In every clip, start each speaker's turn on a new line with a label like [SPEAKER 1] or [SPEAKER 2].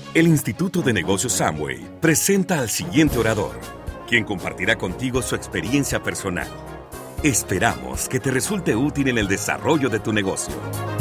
[SPEAKER 1] El Instituto de Negocios Amway presenta al siguiente orador, quien compartirá contigo su experiencia personal. Esperamos que te resulte útil en el desarrollo de tu negocio.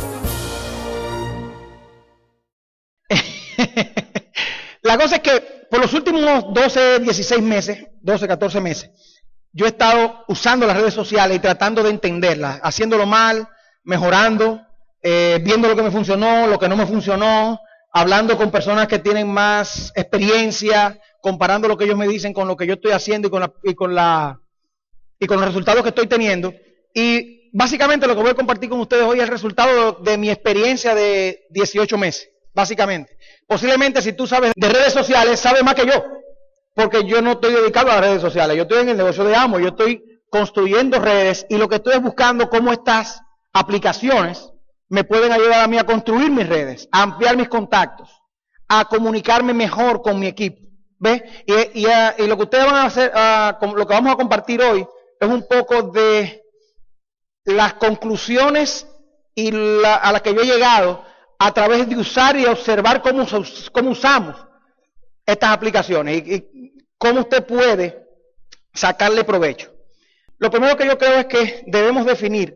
[SPEAKER 2] La cosa es que por los últimos 12, 16 meses, 12, 14 meses, yo he estado usando las redes sociales y tratando de entenderlas, haciéndolo mal, mejorando, viendo lo que me funcionó, lo que no me funcionó, hablando con personas que tienen más experiencia, comparando lo que ellos me dicen con lo que yo estoy haciendo y con los resultados que estoy teniendo. Y básicamente lo que voy a compartir con ustedes hoy es el resultado de mi experiencia de 18 meses, básicamente. Posiblemente si tú sabes de redes sociales, sabes más que yo, porque yo no estoy dedicado a las redes sociales, yo estoy en el negocio de Amway, yo estoy construyendo redes y lo que estoy es buscando cómo estas aplicaciones me pueden ayudar a mí a construir mis redes, a ampliar mis contactos, a comunicarme mejor con mi equipo. ¿Ves? Y lo que ustedes van a hacer, lo que vamos a compartir hoy, es un poco de las conclusiones a las que yo he llegado a través de usar y observar cómo usamos estas aplicaciones y cómo usted puede sacarle provecho. Lo primero que yo creo es que debemos definir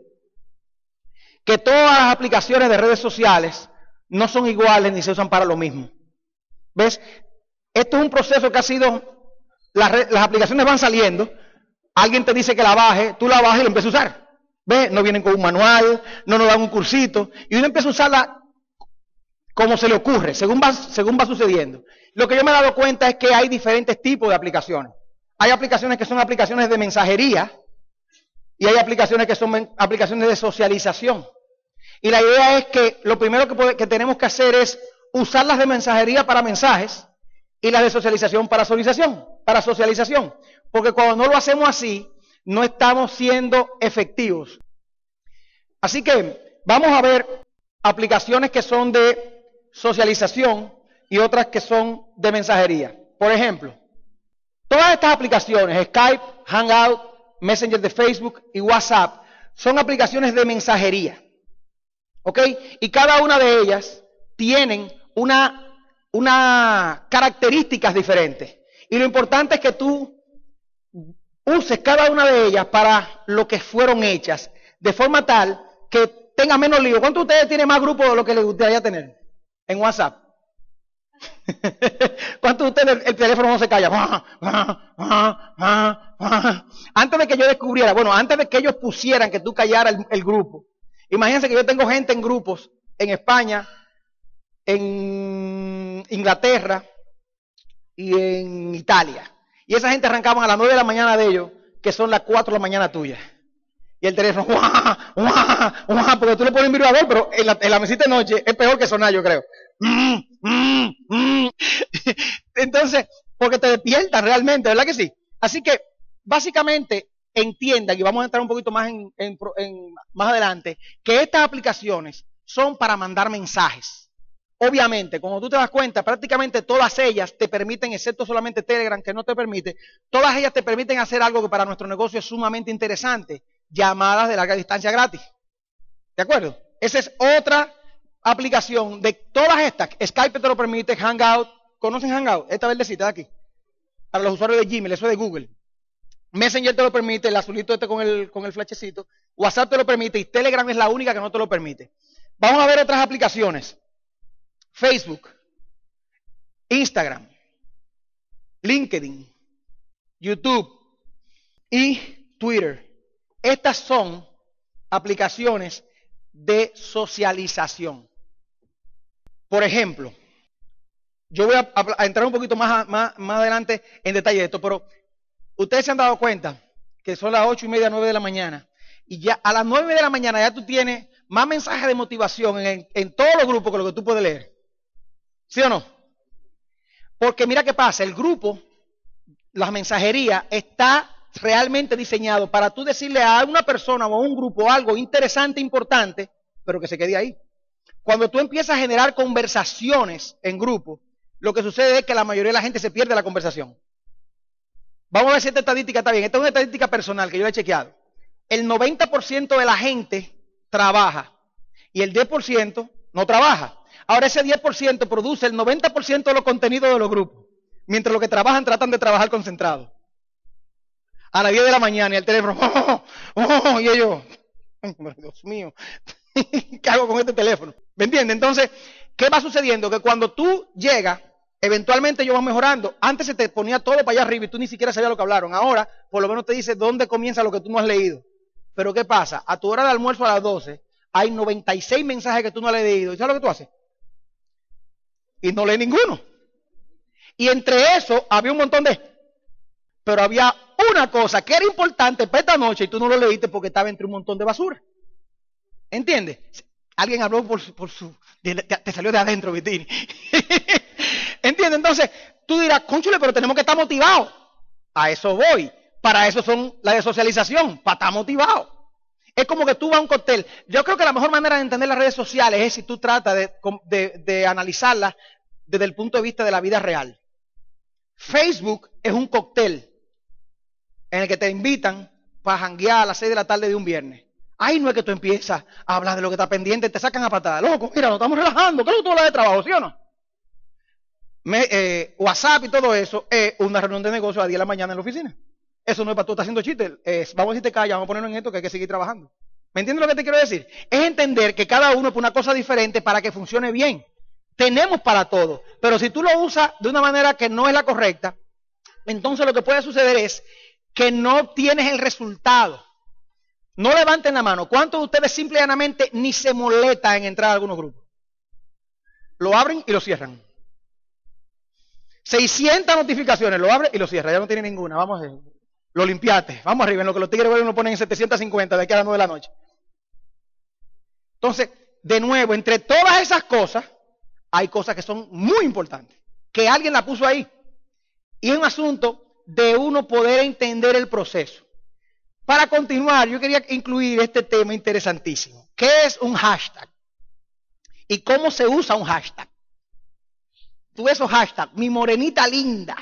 [SPEAKER 2] que todas las aplicaciones de redes sociales no son iguales ni se usan para lo mismo. ¿Ves? Esto es un proceso que ha sido, las aplicaciones van saliendo, alguien te dice que la baje, tú la bajas y la empiezas a usar. ¿Ves? No vienen con un manual, no nos dan un cursito, y uno empieza a usarla como se le ocurre, según va sucediendo. Lo que yo me he dado cuenta es que hay diferentes tipos de aplicaciones. Hay aplicaciones que son aplicaciones de mensajería, y hay aplicaciones que son aplicaciones de socialización. Y la idea es que lo primero que tenemos que hacer es usar las de mensajería para mensajes y las de socialización para socialización. Porque cuando no lo hacemos así, no estamos siendo efectivos. Así que vamos a ver aplicaciones que son de socialización y otras que son de mensajería. Por ejemplo, todas estas aplicaciones, Skype, Hangout, Messenger de Facebook y WhatsApp, son aplicaciones de mensajería. ¿Ok? Y cada una de ellas tienen unas características diferentes. Y lo importante es que tú uses cada una de ellas para lo que fueron hechas, de forma tal que tenga menos lío. ¿Cuántos de ustedes tienen más grupos de lo que les gustaría tener en WhatsApp? ¿Cuántos de ustedes el teléfono no se calla? Antes de que yo descubriera, antes de que ellos pusieran que tú callaras el grupo, imagínense que yo tengo gente en grupos en España, en Inglaterra y en Italia. Y esa gente arrancaban a las 9 de la mañana de ellos, que son las 4 de la mañana tuya. Y el teléfono, porque tú le pones un vibrador, pero en la mesita de noche es peor que sonar, yo creo. Entonces, porque te despiertan realmente, ¿verdad que sí? Así que, básicamente, entiendan, y vamos a entrar un poquito más más adelante, que estas aplicaciones son para mandar mensajes. Obviamente, como tú te das cuenta, prácticamente todas ellas te permiten, excepto solamente Telegram, que no te permite, todas ellas te permiten hacer algo que para nuestro negocio es sumamente interesante, llamadas de larga distancia gratis. ¿De acuerdo? Esa es otra aplicación de todas estas. Skype te lo permite, Hangout. ¿Conocen Hangout? Esta verdecita de aquí. Para los usuarios de Gmail, eso es de Google. Messenger te lo permite, el azulito este con el flechecito. WhatsApp te lo permite y Telegram es la única que no te lo permite. Vamos a ver otras aplicaciones. Facebook, Instagram, LinkedIn, YouTube y Twitter. Estas son aplicaciones de socialización. Por ejemplo, yo voy a entrar un poquito más adelante en detalle de esto, pero ustedes se han dado cuenta que son las 8:30, 9 de la mañana, y ya a las 9 de la mañana ya tú tienes más mensajes de motivación en todos los grupos que lo que tú puedes leer. ¿Sí o no? Porque mira qué pasa, el grupo, la mensajería, está realmente diseñado para tú decirle a una persona o a un grupo algo interesante, importante, pero que se quede ahí. Cuando tú empiezas a generar conversaciones en grupo, lo que sucede es que la mayoría de la gente se pierde la conversación. Vamos a ver si esta estadística está bien. Esta es una estadística personal que yo he chequeado. El 90% de la gente trabaja y el 10% no trabaja. Ahora ese 10% produce el 90% de los contenidos de los grupos, mientras los que trabajan tratan de trabajar concentrados. A las 10 de la mañana y el teléfono, y ellos, Dios mío, ¿qué hago con este teléfono? ¿Me entiendes? Entonces, ¿qué va sucediendo? Que cuando tú llegas, eventualmente ellos van mejorando. Antes se te ponía todo para allá arriba y tú ni siquiera sabías lo que hablaron. Ahora, por lo menos te dice dónde comienza lo que tú no has leído. Pero ¿qué pasa? A tu hora de almuerzo a las 12, hay 96 mensajes que tú no has leído. ¿Y sabes lo que tú haces? Y no lees ninguno. Y entre eso había un montón de... Pero había una cosa que era importante para esta noche y tú no lo leíste porque estaba entre un montón de basura. ¿Entiendes? Alguien habló por su... Te salió de adentro, Vitini. ¿Entiendes? Entonces, tú dirás, cónchale, pero tenemos que estar motivados. A eso voy. Para eso son la de socialización, para estar motivados. Es como que tú vas a un cóctel. Yo creo que la mejor manera de entender las redes sociales es si tú tratas de analizarlas desde el punto de vista de la vida real. Facebook es un cóctel en el que te invitan para janguear a las 6 de la tarde de un viernes. Ahí no es que tú empiezas a hablar de lo que está pendiente, te sacan a patadas. Loco, mira, nos estamos relajando. ¿Qué es lo que tú hablas de trabajo, sí o no? WhatsApp y todo eso es una reunión de negocio a las 10 de la mañana en la oficina. Eso no es para tú estar haciendo chistes. Vamos a decirte calla, vamos a ponernos en esto que hay que seguir trabajando. ¿Me entiendes lo que te quiero decir? Es entender que cada uno es una cosa diferente para que funcione bien. Tenemos para todo. Pero si tú lo usas de una manera que no es la correcta, entonces lo que puede suceder es que no obtienes el resultado. No levanten la mano. ¿Cuántos de ustedes simple y llanamente ni se molestan en entrar a algunos grupos? Lo abren y lo cierran. 600 notificaciones, lo abren y lo cierran. Ya no tiene ninguna. Vamos a ver. Lo limpiaste. Vamos arriba. En lo que los tigres lo ponen en 750 de aquí a las 9 de la noche. Entonces, de nuevo, entre todas esas cosas, hay cosas que son muy importantes. Que alguien la puso ahí. Y es un asunto de uno poder entender el proceso. Para continuar, yo quería incluir este tema interesantísimo. ¿Qué es un hashtag? ¿Y cómo se usa un hashtag? Tú esos hashtags, mi morenita linda,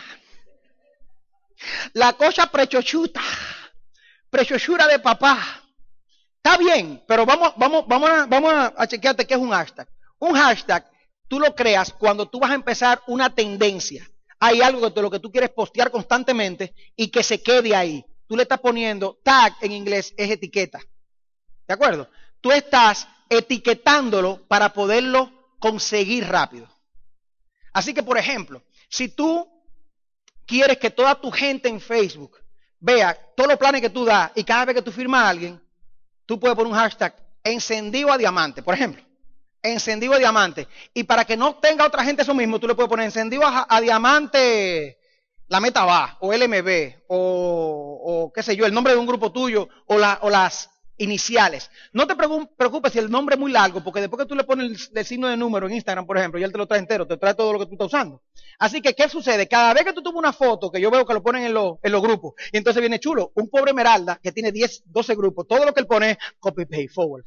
[SPEAKER 2] la cosa prechochuta, prechochura de papá. Está bien, pero vamos a chequearte qué es un hashtag. Un hashtag, tú lo creas cuando tú vas a empezar una tendencia. Hay algo de lo que tú quieres postear constantemente y que se quede ahí. Tú le estás poniendo, tag en inglés es etiqueta. ¿De acuerdo? Tú estás etiquetándolo para poderlo conseguir rápido. Así que, por ejemplo, si tú quieres que toda tu gente en Facebook vea todos los planes que tú das y cada vez que tú firmas a alguien, tú puedes poner un hashtag encendido a diamante, por ejemplo. Encendido a diamante. Y para que no tenga otra gente eso mismo, tú le puedes poner encendido a diamante la meta va, o LMB, o qué sé yo, el nombre de un grupo tuyo, o las iniciales. No te preocupes si el nombre es muy largo, porque después que tú le pones el signo de número en Instagram, por ejemplo, ya él te lo trae entero, te trae todo lo que tú estás usando. Así que, ¿qué sucede? Cada vez que tú tomas una foto, que yo veo que lo ponen en los grupos, y entonces viene chulo, un pobre Esmeralda que tiene 10, 12 grupos, todo lo que él pone es copy paste, forward,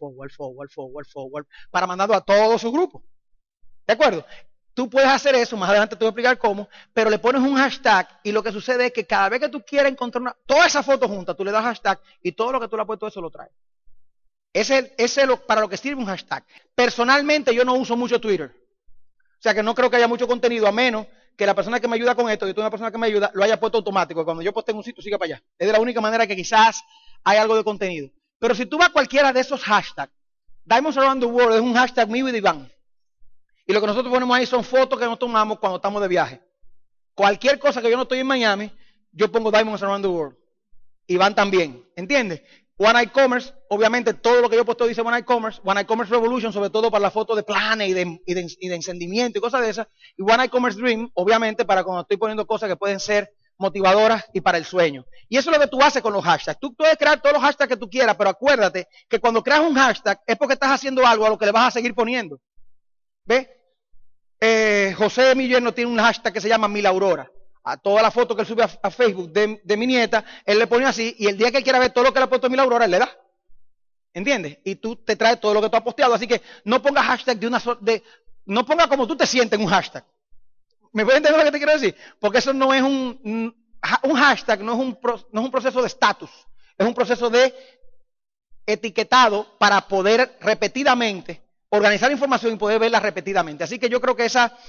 [SPEAKER 2] para mandarlo a todos sus grupos. ¿De acuerdo? Tú puedes hacer eso, más adelante te voy a explicar cómo, pero le pones un hashtag y lo que sucede es que cada vez que tú quieras encontrar toda esa foto junta, tú le das hashtag y todo lo que tú le has puesto eso lo trae. Ese es para lo que sirve un hashtag. Personalmente yo no uso mucho Twitter. O sea que no creo que haya mucho contenido, a menos que la persona que me ayuda con esto, yo tengo una persona que me ayuda, lo haya puesto automático. Cuando yo postee en un sitio, siga para allá. Es de la única manera que quizás hay algo de contenido. Pero si tú vas a cualquiera de esos hashtags, Diamonds Around the World es un hashtag mío y de Iván. Y lo que nosotros ponemos ahí son fotos que nos tomamos cuando estamos de viaje. Cualquier cosa que yo no estoy en Miami, yo pongo Diamonds Around the World. Iván también, ¿entiendes? One iCommerce, obviamente todo lo que yo posteo dice One iCommerce Revolution, sobre todo para la foto de planes y de encendimiento y cosas de esas. Y One iCommerce Dream, obviamente para cuando estoy poniendo cosas que pueden ser motivadoras y para el sueño. Y eso es lo que tú haces con los hashtags. Tú puedes crear todos los hashtags que tú quieras, pero acuérdate que cuando creas un hashtag es porque estás haciendo algo a lo que le vas a seguir poniendo. ¿Ve? José mi yerno tiene un hashtag que se llama Mil Aurora. A toda la foto que él sube a Facebook de mi nieta, él le pone así, y el día que él quiera ver todo lo que le ha puesto Mil Aurora, él le da. ¿Entiendes? Y tú te traes todo lo que tú has posteado. Así que no pongas hashtag no pongas como tú te sientes en un hashtag. ¿Me puedes entender lo que te quiero decir? Porque eso no es un hashtag, no es un proceso de estatus. Es un proceso de etiquetado para poder repetidamente organizar información y poder verla repetidamente. Así que yo creo que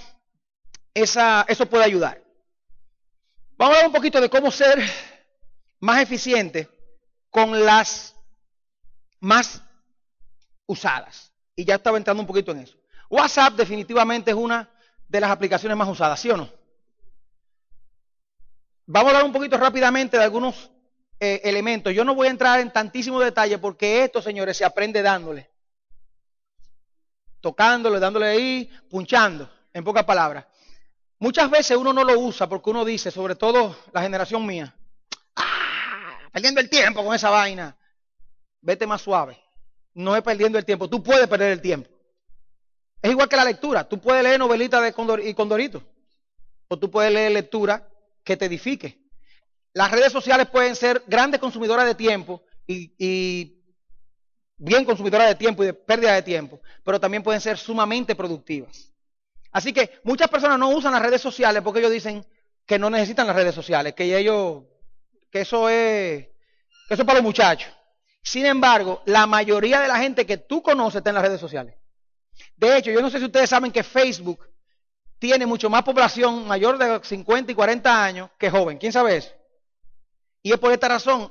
[SPEAKER 2] eso puede ayudar. Vamos a hablar un poquito de cómo ser más eficiente con las más usadas. Y ya estaba entrando un poquito en eso. WhatsApp definitivamente es una de las aplicaciones más usadas, ¿sí o no? Vamos a hablar un poquito rápidamente de algunos elementos. Yo no voy a entrar en tantísimo detalle porque esto, señores, se aprende dándole. Tocándole, dándole ahí, punchando, en pocas palabras. Muchas veces uno no lo usa porque uno dice, sobre todo la generación mía, perdiendo el tiempo con esa vaina. Vete más suave. No es perdiendo el tiempo. Tú puedes perder el tiempo. Es igual que la lectura. Tú puedes leer novelitas de Condorito. O tú puedes leer lectura que te edifique. Las redes sociales pueden ser grandes consumidoras de tiempo y bien consumidoras de tiempo y de pérdida de tiempo, pero también pueden ser sumamente productivas. Así que muchas personas no usan las redes sociales porque ellos dicen que no necesitan las redes sociales, que eso es para los muchachos. Sin embargo, la mayoría de la gente que tú conoces está en las redes sociales. De hecho, yo no sé si ustedes saben que Facebook tiene mucho más población mayor de 50 y 40 años que joven. ¿Quién sabe eso? Y es por esta razón.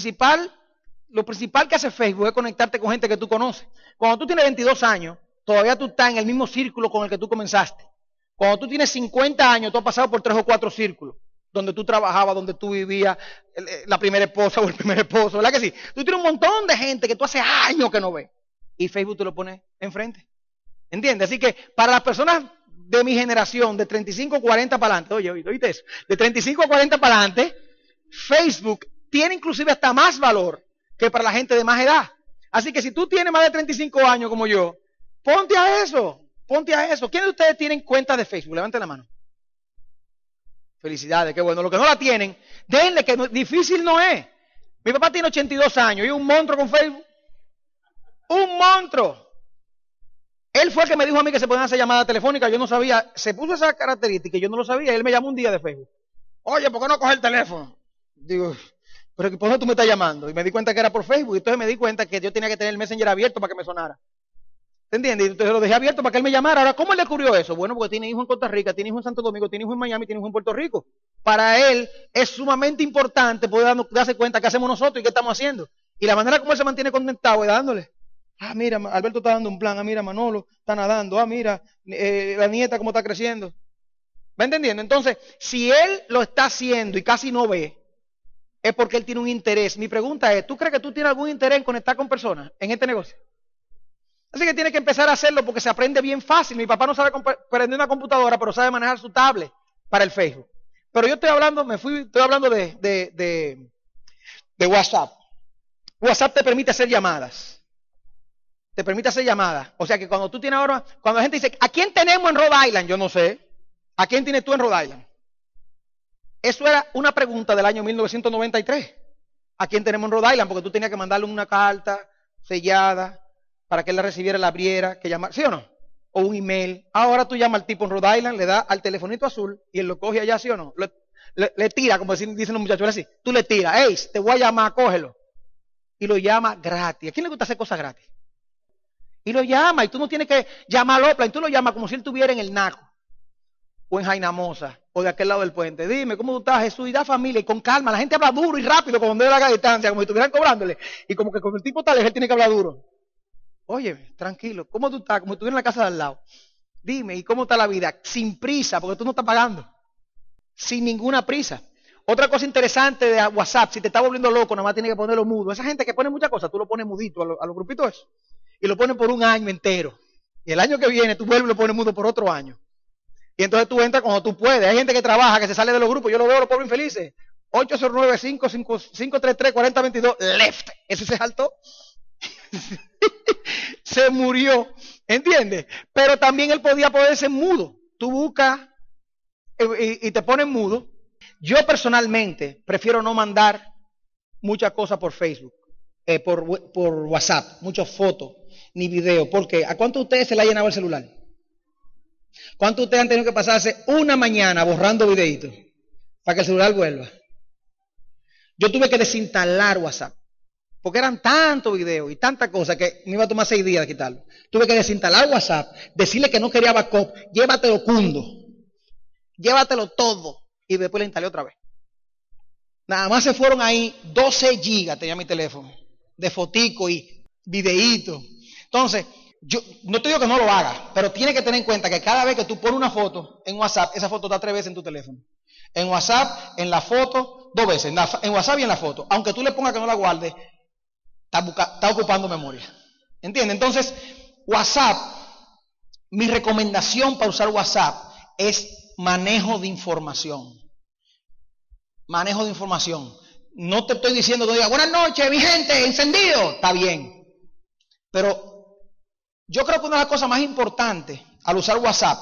[SPEAKER 2] Lo principal que hace Facebook es conectarte con gente que tú conoces. Cuando tú tienes 22 años, todavía tú estás en el mismo círculo con el que tú comenzaste. Cuando tú tienes 50 años, tú has pasado por 3 o 4 círculos. Donde tú trabajabas, donde tú vivías, la primera esposa o el primer esposo, ¿verdad que sí? Tú tienes un montón de gente que tú hace años que no ves. Y Facebook te lo pone enfrente. ¿Entiendes? Así que para las personas de mi generación, de 35 a 40 para adelante, oíste eso, de 35 a 40 para adelante, Facebook tiene inclusive hasta más valor que para la gente de más edad. Así que si tú tienes más de 35 años como yo, ponte a eso. ¿Quiénes de ustedes tienen cuenta de Facebook? Levanten la mano. Felicidades, qué bueno. Los que no la tienen, denle que difícil no es. Mi papá tiene 82 años y es un monstruo con Facebook. Un monstruo. Él fue el que me dijo a mí que se podían hacer llamadas telefónicas. Yo no sabía. Se puso esa característica y yo no lo sabía. Él me llamó un día de Facebook. Oye, ¿por qué no coges el teléfono? Digo, pero ¿por qué tú me estás llamando? Y me di cuenta que era por Facebook. Y entonces me di cuenta que yo tenía que tener el Messenger abierto para que me sonara. ¿Te entiendes? Y entonces lo dejé abierto para que él me llamara. Ahora, ¿cómo él le ocurrió eso? Bueno, porque tiene hijo en Costa Rica, tiene hijo en Santo Domingo, tiene hijo en Miami, tiene hijo en Puerto Rico. Para él es sumamente importante poder darse cuenta qué hacemos nosotros y qué estamos haciendo. Y la manera como él se mantiene conectado es dándole. Mira, Alberto está dando un plan. Mira, Manolo está nadando. Mira, la nieta cómo está creciendo. ¿Va entendiendo? Entonces, si él lo está haciendo y casi no ve, es porque él tiene un interés. Mi pregunta es, ¿tú crees que tú tienes algún interés en conectar con personas en este negocio? Así que tiene que empezar a hacerlo porque se aprende bien fácil. Mi papá no sabe prender una computadora, pero sabe manejar su tablet para el Facebook. Pero yo estoy hablando de WhatsApp. WhatsApp te permite hacer llamadas. O sea que cuando tú tienes ahora, cuando la gente dice, ¿a quién tenemos en Rhode Island? Yo no sé. ¿A quién tienes tú en Rhode Island? Eso era una pregunta del año 1993. ¿A quién tenemos en Rhode Island? Porque tú tenías que mandarle una carta sellada para que él la recibiera, la abriera, que llamar, ¿sí o no? O un email. Ahora tú llamas al tipo en Rhode Island, le das al telefonito azul y él lo coge allá, ¿sí o no? Le tira, como dicen los muchachos así. Tú le tiras, hey, te voy a llamar, cógelo. Y lo llama gratis. ¿A quién le gusta hacer cosas gratis? Y lo llama, y tú no tienes que llamarlo, y tú lo llamas como si él estuviera en el Naco, o en Jainamosa, o de aquel lado del puente. Dime, ¿cómo tú estás, Jesús? Y da familia, y con calma. La gente habla duro y rápido, cuando debe la distancia, como si estuvieran cobrándole. Y como que con el tipo tal vez él tiene que hablar duro. Oye, tranquilo, ¿cómo tú estás? Como si estuviera en la casa de al lado. Dime, ¿y cómo está la vida? Sin prisa, porque tú no estás pagando. Sin ninguna prisa. Otra cosa interesante de WhatsApp, si te está volviendo loco, nada más tienes que ponerlo mudo. Esa gente que pone muchas cosas, tú lo pones mudito a los grupitos eso. Y lo pones por un año entero. Y el año que viene tú vuelves y lo pones mudo por otro año. Y entonces tú entras cuando tú puedes. Hay gente que trabaja, que se sale de los grupos. Yo lo veo, los pobres infelices. 809-533-4022, left. Ese se saltó. Se murió. ¿Entiendes? Pero también él podía ponerse mudo. Tú buscas y te pones mudo. Yo personalmente prefiero no mandar muchas cosas por Facebook, por WhatsApp, muchas fotos, ni videos. Porque ¿a cuántos de ustedes se le ha llenado el celular? ¿Cuántos de ustedes han tenido que pasarse una mañana borrando videitos para que el celular vuelva? Yo tuve que desinstalar WhatsApp. Porque eran tantos videos y tantas cosas que me iba a tomar 6 días de quitarlo. Tuve que desinstalar WhatsApp, decirle que no quería backup, llévatelo cundo, llévatelo todo, y después le instalé otra vez. Nada más se fueron ahí 12 gigas, tenía mi teléfono, de fotico y videíto. Entonces, yo no te digo que no lo hagas, pero tienes que tener en cuenta que cada vez que tú pones una foto en WhatsApp, esa foto está 3 veces en tu teléfono. En WhatsApp, en la foto, 2 veces, en WhatsApp y en la foto. Aunque tú le pongas que no la guardes, está ocupando memoria. ¿Entiendes? Entonces, WhatsApp, mi recomendación para usar WhatsApp es manejo de información. Manejo de información. No te estoy diciendo que diga, buenas noches, mi gente, encendido. Está bien. Pero yo creo que una de las cosas más importantes al usar WhatsApp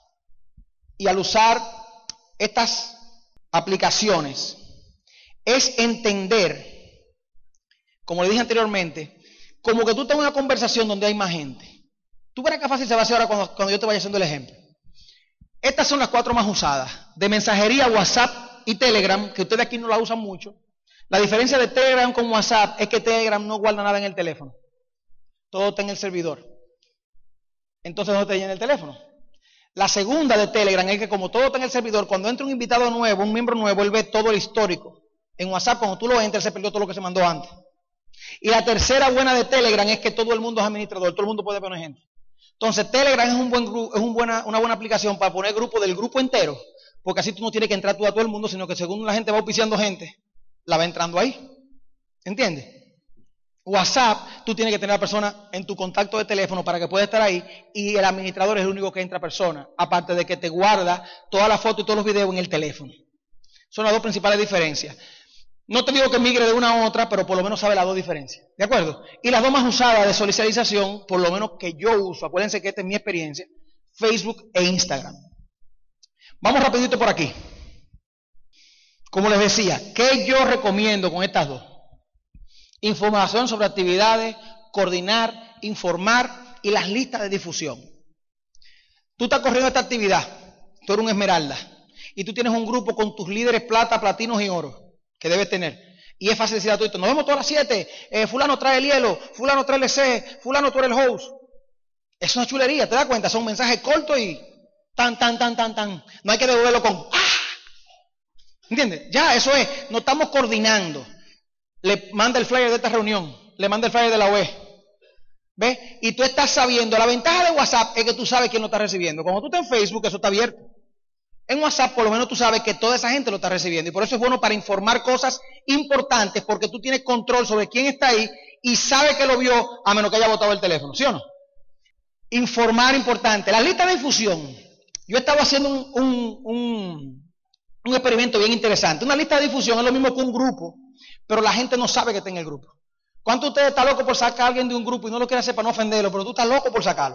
[SPEAKER 2] y al usar estas aplicaciones es entender, como le dije anteriormente, como que tú tengas una conversación donde hay más gente. Tú verás qué fácil se va a hacer ahora cuando yo te vaya haciendo el ejemplo. Estas son las 4 más usadas. De mensajería, WhatsApp y Telegram, que ustedes aquí no la usan mucho. La diferencia de Telegram con WhatsApp es que Telegram no guarda nada en el teléfono. Todo está en el servidor. Entonces no te llena el teléfono. La segunda de Telegram es que como todo está en el servidor, cuando entra un invitado nuevo, un miembro nuevo, él ve todo el histórico. En WhatsApp, cuando tú lo entras, se perdió todo lo que se mandó antes. Y la tercera buena de Telegram es que todo el mundo es administrador, todo el mundo puede poner gente. Entonces Telegram es una buena aplicación para poner grupo del grupo entero, porque así tú no tienes que entrar tú a todo el mundo, sino que según la gente va auspiciando gente, la va entrando ahí. ¿Entiendes? WhatsApp, tú tienes que tener a la persona en tu contacto de teléfono para que pueda estar ahí, y el administrador es el único que entra persona, aparte de que te guarda todas las fotos y todos los videos en el teléfono. Son las 2 principales diferencias. No te digo que migre de una a otra, pero por lo menos sabe las 2 diferencias. ¿De acuerdo? Y las 2 más usadas de socialización, por lo menos que yo uso, acuérdense que esta es mi experiencia, Facebook e Instagram. Vamos rapidito por aquí. Como les decía, ¿qué yo recomiendo con estas 2? Información sobre actividades, coordinar, informar y las listas de difusión. Tú estás corriendo esta actividad, tú eres un esmeralda, y tú tienes un grupo con tus líderes plata, platinos y oro, que debes tener. Y es fácil decir a todo, nos vemos todas las 7, fulano trae el hielo, fulano trae el EC, fulano tú eres el host. Es una chulería, ¿te das cuenta? Son mensajes cortos y tan. No hay que devolverlo con ¿entiendes? Ya, eso es, no estamos coordinando. Le manda el flyer de esta reunión, le manda el flyer de la UE. ¿Ves? Y tú estás sabiendo, la ventaja de WhatsApp es que tú sabes quién lo está recibiendo. Cuando tú estás en Facebook, eso está abierto. En WhatsApp, por lo menos tú sabes que toda esa gente lo está recibiendo. Y por eso es bueno para informar cosas importantes, porque tú tienes control sobre quién está ahí y sabe que lo vio, a menos que haya botado el teléfono. ¿Sí o no? Informar importante. La lista de difusión. Yo estaba haciendo un experimento bien interesante. Una lista de difusión es lo mismo que un grupo, pero la gente no sabe que está en el grupo. ¿Cuántos de ustedes están locos por sacar a alguien de un grupo y no lo quieren hacer para no ofenderlo, pero tú estás loco por sacarlo?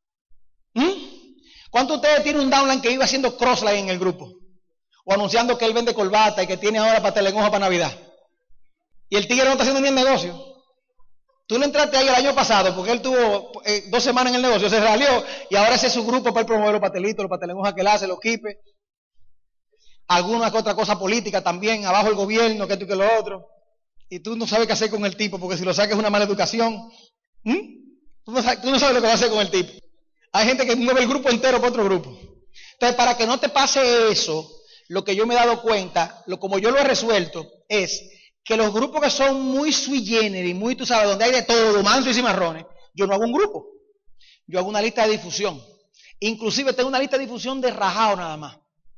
[SPEAKER 2] ¿Cuántos de ustedes tienen un downline que iba haciendo crossline en el grupo? O anunciando que él vende corbata y que tiene ahora pastel en hoja para Navidad. Y el tigre no está haciendo ni el negocio. Tú le entraste ahí el año pasado porque él tuvo 2 semanas en el negocio, se salió y ahora ese es su grupo para él promover los pastelitos, los pastel en hoja que él hace, los quipes. Alguna que otra cosa política también, abajo el gobierno, que esto y que lo otro. Y tú no sabes qué hacer con el tipo, porque si lo sacas es una mala educación. Tú no sabes lo que va a hacer con el tipo. Hay gente que mueve el grupo entero para otro grupo. Entonces, para que no te pase eso, lo que yo me he dado cuenta, como yo lo he resuelto, es que los grupos que son muy sui generis, muy, tú sabes, donde hay de todo, manso y cimarrones, yo no hago un grupo. Yo hago una lista de difusión. Inclusive tengo una lista de difusión de rajado nada más.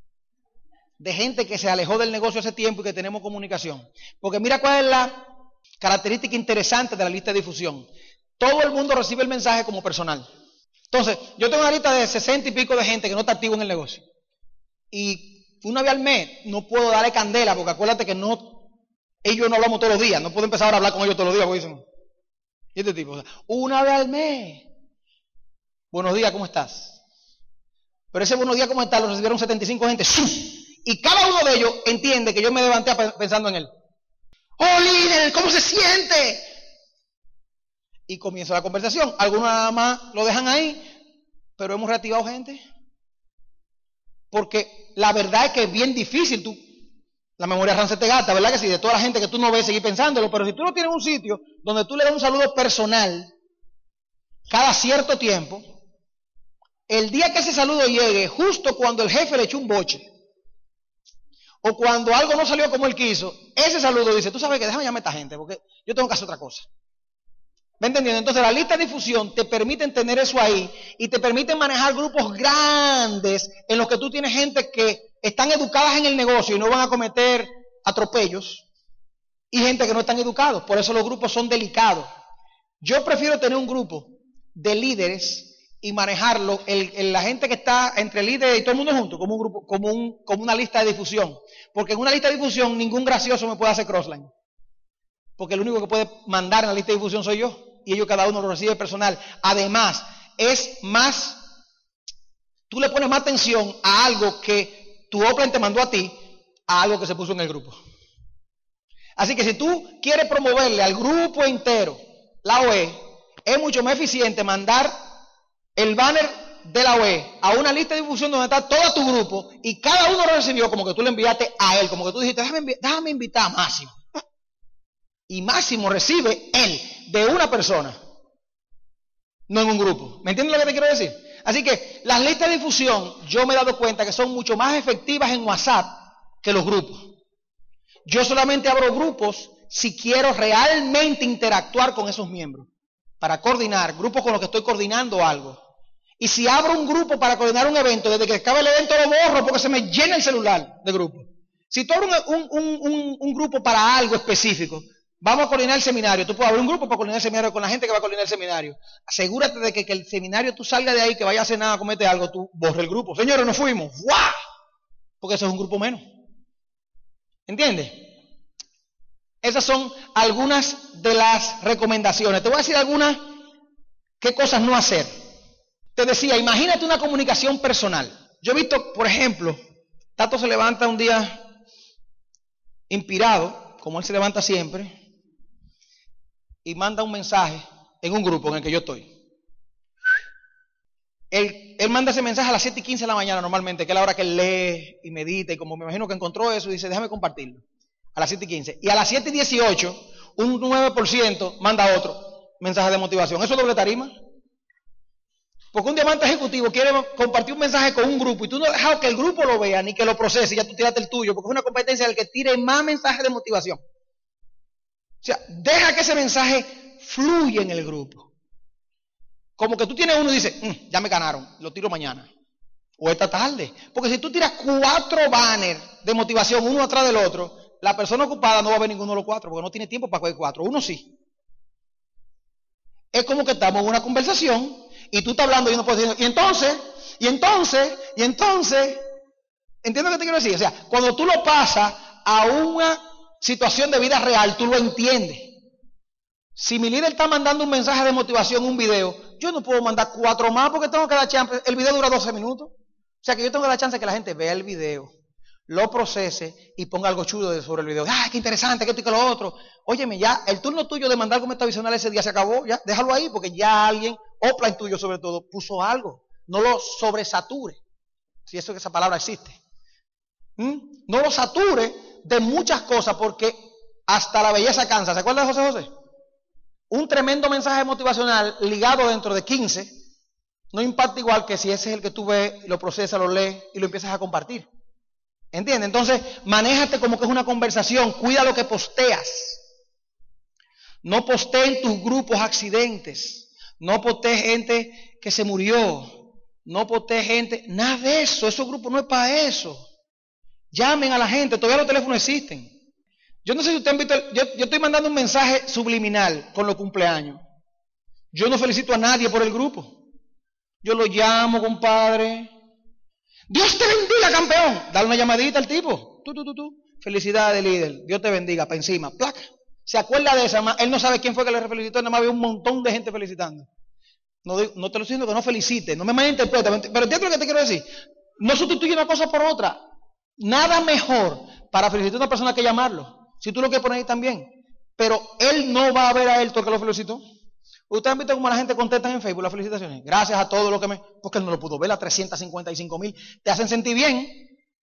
[SPEAKER 2] De gente que se alejó del negocio hace tiempo y que tenemos comunicación. Porque mira cuál es la característica interesante de la lista de difusión. Todo el mundo recibe el mensaje como personal. Entonces, yo tengo una lista de 60 y pico de gente que no está activo en el negocio. Y una vez al mes no puedo darle candela, porque acuérdate que ellos no hablamos todos los días. No puedo empezar ahora a hablar con ellos todos los días, porque dicen, ¿y este tipo? O sea, una vez al mes. Buenos días, ¿cómo estás? Pero ese buenos días, ¿cómo estás? Lo recibieron 75 gente. ¡Sus! Y cada uno de ellos entiende que yo me levanté pensando en él. ¡Oh, líder! ¿Cómo se siente? Y comienza la conversación. Algunos nada más lo dejan ahí, pero hemos reactivado gente. Porque la verdad es que es bien difícil tú La memoria RAM se te gasta, ¿verdad que sí? De toda la gente que tú no ves, seguir pensándolo. Pero si tú no tienes un sitio donde tú le das un saludo personal cada cierto tiempo, el día que ese saludo llegue, justo cuando el jefe le echó un boche, o cuando algo no salió como él quiso, ese saludo dice, tú sabes que déjame llamar a esta gente, porque yo tengo que hacer otra cosa. ¿Me entendiendo? Entonces la lista de difusión te permite tener eso ahí y te permite manejar grupos grandes en los que tú tienes gente que están educadas en el negocio y no van a cometer atropellos, y gente que no están educados. Por eso los grupos son delicados. Yo prefiero tener un grupo de líderes y manejarlo, la gente que está entre líderes y todo el mundo junto, como un grupo, como una lista de difusión. Porque en una lista de difusión ningún gracioso me puede hacer crossline. Porque el único que puede mandar en la lista de difusión soy yo. Y ellos cada uno lo recibe personal. Además, es más, tú le pones más atención a algo que tu offline te mandó a ti, a algo que se puso en el grupo. Así que si tú quieres promoverle al grupo entero la OE, es mucho más eficiente mandar el banner de la OE a una lista de difusión donde está todo tu grupo y cada uno lo recibió como que tú le enviaste a él, como que tú dijiste, déjame invitar a Máximo. Y Máximo recibe él de una persona, no en un grupo. ¿Me entiendes lo que te quiero decir? Así que las listas de difusión, yo me he dado cuenta que son mucho más efectivas en WhatsApp que los grupos. Yo solamente abro grupos si quiero realmente interactuar con esos miembros, para coordinar, grupos con los que estoy coordinando algo. Y si abro un grupo para coordinar un evento, desde que acabe el evento lo borro porque se me llena el celular de grupo. Si tú abres un grupo para algo específico, vamos a coordinar el seminario, tú puedes abrir un grupo para coordinar el seminario con la gente que va a coordinar el seminario. Asegúrate de que el seminario tú salgas de ahí, que vaya a hacer nada, comete algo, tú borra el grupo. Señores, nos fuimos. ¡Guau! Porque eso es un grupo menos. ¿Entiendes? Esas son algunas de las recomendaciones. Te voy a decir algunas qué cosas no hacer. Te decía, imagínate una comunicación personal. Yo he visto, por ejemplo, Tato se levanta un día inspirado, como él se levanta siempre, y manda un mensaje en un grupo en el que yo estoy. Él manda ese mensaje a las 7:15 de la mañana normalmente, que es la hora que él lee y medita, y como me imagino que encontró eso, dice, déjame compartirlo. A las 7:15. Y a las 7:18, un 9% manda otro mensaje de motivación. ¿Eso es doble tarima? Porque un diamante ejecutivo quiere compartir un mensaje con un grupo y tú no has dejado que el grupo lo vea ni que lo procese y ya tú tiraste el tuyo, porque es una competencia del que tire más mensajes de motivación. O sea, deja que ese mensaje fluya en el grupo. Como que tú tienes uno y dices, ya me ganaron, lo tiro mañana. O esta tarde. Porque si tú tiras 4 banners de motivación uno atrás del otro, la persona ocupada no va a ver ninguno de los 4 porque no tiene tiempo para coger 4. Uno sí. Es como que estamos en una conversación y tú estás hablando y uno puede decir, y entonces. ¿Entiendes lo que te quiero decir? O sea, cuando tú lo pasas a una situación de vida real, tú lo entiendes. Si mi líder está mandando un mensaje de motivación, un video, yo no puedo mandar 4 más porque tengo que dar chance. El video dura 12 minutos. O sea que yo tengo que dar chance de que la gente vea el video, lo procese y ponga algo chulo sobre el video. ¡Ah, qué interesante! Que esto y que lo otro. Óyeme, ya el turno tuyo de mandar algo motivacional ese día se acabó. Ya, déjalo ahí porque ya alguien, offline tuyo sobre todo, puso algo. No lo sobresature. Si eso, esa palabra existe. No lo sature de muchas cosas porque hasta la belleza cansa. ¿Se acuerdan de José José? Un tremendo mensaje motivacional ligado dentro de 15 no impacta igual que si ese es el que tú ves, lo procesas, lo lees y lo empiezas a compartir. ¿Entiendes? Entonces, manéjate como que es una conversación, cuida lo que posteas. No posteen tus grupos accidentes, no postees gente que se murió, no postees gente, nada de eso, esos grupos no es para eso. Llamen a la gente, todavía los teléfonos existen. Yo no sé si ustedes han visto, yo estoy mandando un mensaje subliminal con los cumpleaños. Yo no felicito a nadie por el grupo. Yo lo llamo, compadre. Dios te bendiga, campeón. Dale una llamadita al tipo. Tú. Felicidades, líder. Dios te bendiga. Para encima. Placa. Se acuerda de esa. Él no sabe quién fue que le felicitó. Nada más había un montón de gente felicitando. No te lo estoy diciendo que no felicite. No me malinterprete. Pero entiendo lo que te quiero decir. No sustituye una cosa por otra. Nada mejor para felicitar a una persona que llamarlo. Si tú lo quieres poner ahí también. Pero él no va a ver a él porque lo felicitó. Ustedes han visto cómo la gente contesta en Facebook las felicitaciones. Gracias a todo lo que me... Porque él no lo pudo ver, las 355,000. Te hacen sentir bien.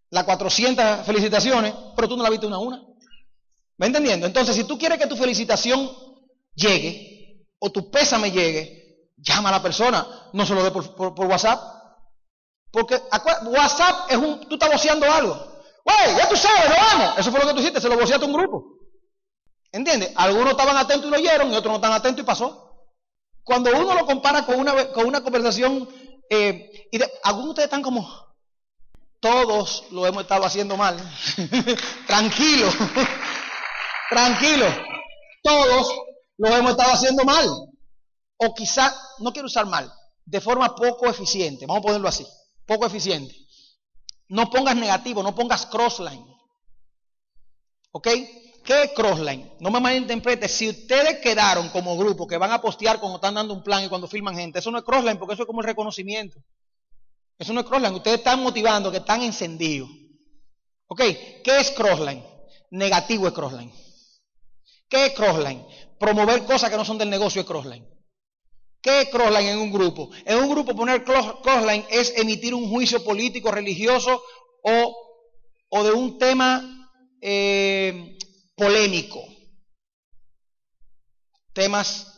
[SPEAKER 2] las 400 felicitaciones, pero tú no la viste una a una. ¿Me entendiendo? Entonces, si tú quieres que tu felicitación llegue, o tu pésame llegue, llama a la persona, no se lo dé por WhatsApp. Porque WhatsApp tú estás voceando algo. Güey, ya tú sabes, lo amo. Eso fue lo que tú hiciste, se lo voceaste a un grupo. ¿Entiendes? Algunos estaban atentos y lo oyeron, y otros no estaban atentos y pasó. Cuando uno lo compara con una conversación, algunos de ustedes están como, todos lo hemos estado haciendo mal. Tranquilo, tranquilo. Todos lo hemos estado haciendo mal. O quizá, no quiero usar mal, de forma poco eficiente. Vamos a ponerlo así, poco eficiente. No pongas negativo, no pongas crossline. ¿Ok? ¿Qué es crossline? No me malinterprete. Si ustedes quedaron como grupo que van a postear cuando están dando un plan y cuando filman gente, eso no es crossline porque eso es como el reconocimiento. Eso no es crossline. Ustedes están motivando, que están encendidos. ¿Ok? ¿Qué es crossline? Negativo es crossline. ¿Qué es crossline? Promover cosas que no son del negocio es crossline. ¿Qué es crossline en un grupo? En un grupo poner crossline es emitir un juicio político, religioso o de un tema polémico. Temas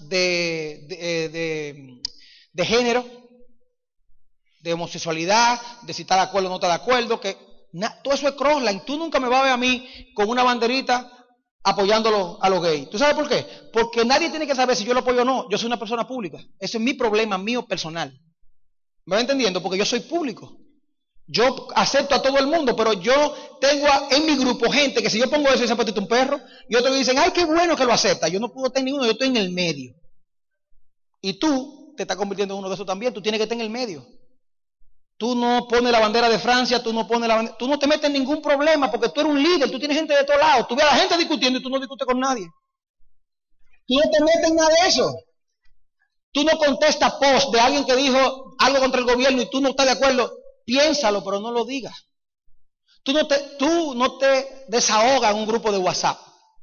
[SPEAKER 2] de género, de homosexualidad, de si está de acuerdo o no está de acuerdo, todo eso es crossline. Tú nunca me vas a ver a mí con una banderita apoyándolo a los gays. ¿Tú sabes por qué? Porque nadie tiene que saber si yo lo apoyo o no. Yo soy una persona pública. Ese es mi problema mío personal. ¿Me va entendiendo? Porque yo soy público. Yo acepto a todo el mundo, pero yo tengo en mi grupo gente que si yo pongo eso y se ha un perro, y otros dicen, ay, qué bueno que lo acepta. Yo no puedo tener ninguno, yo estoy en el medio. Y tú te estás convirtiendo en uno de esos también. Tú tienes que estar en el medio. Tú no pones la bandera de Francia, tú no te metes en ningún problema porque tú eres un líder, tú tienes gente de todos lados. Tú ves a la gente discutiendo y tú no discutes con nadie. Tú no te metes en nada de eso. Tú no contestas post de alguien que dijo algo contra el gobierno y tú no estás de acuerdo. Piénsalo, pero no lo digas. Tú no te desahogas en un grupo de WhatsApp.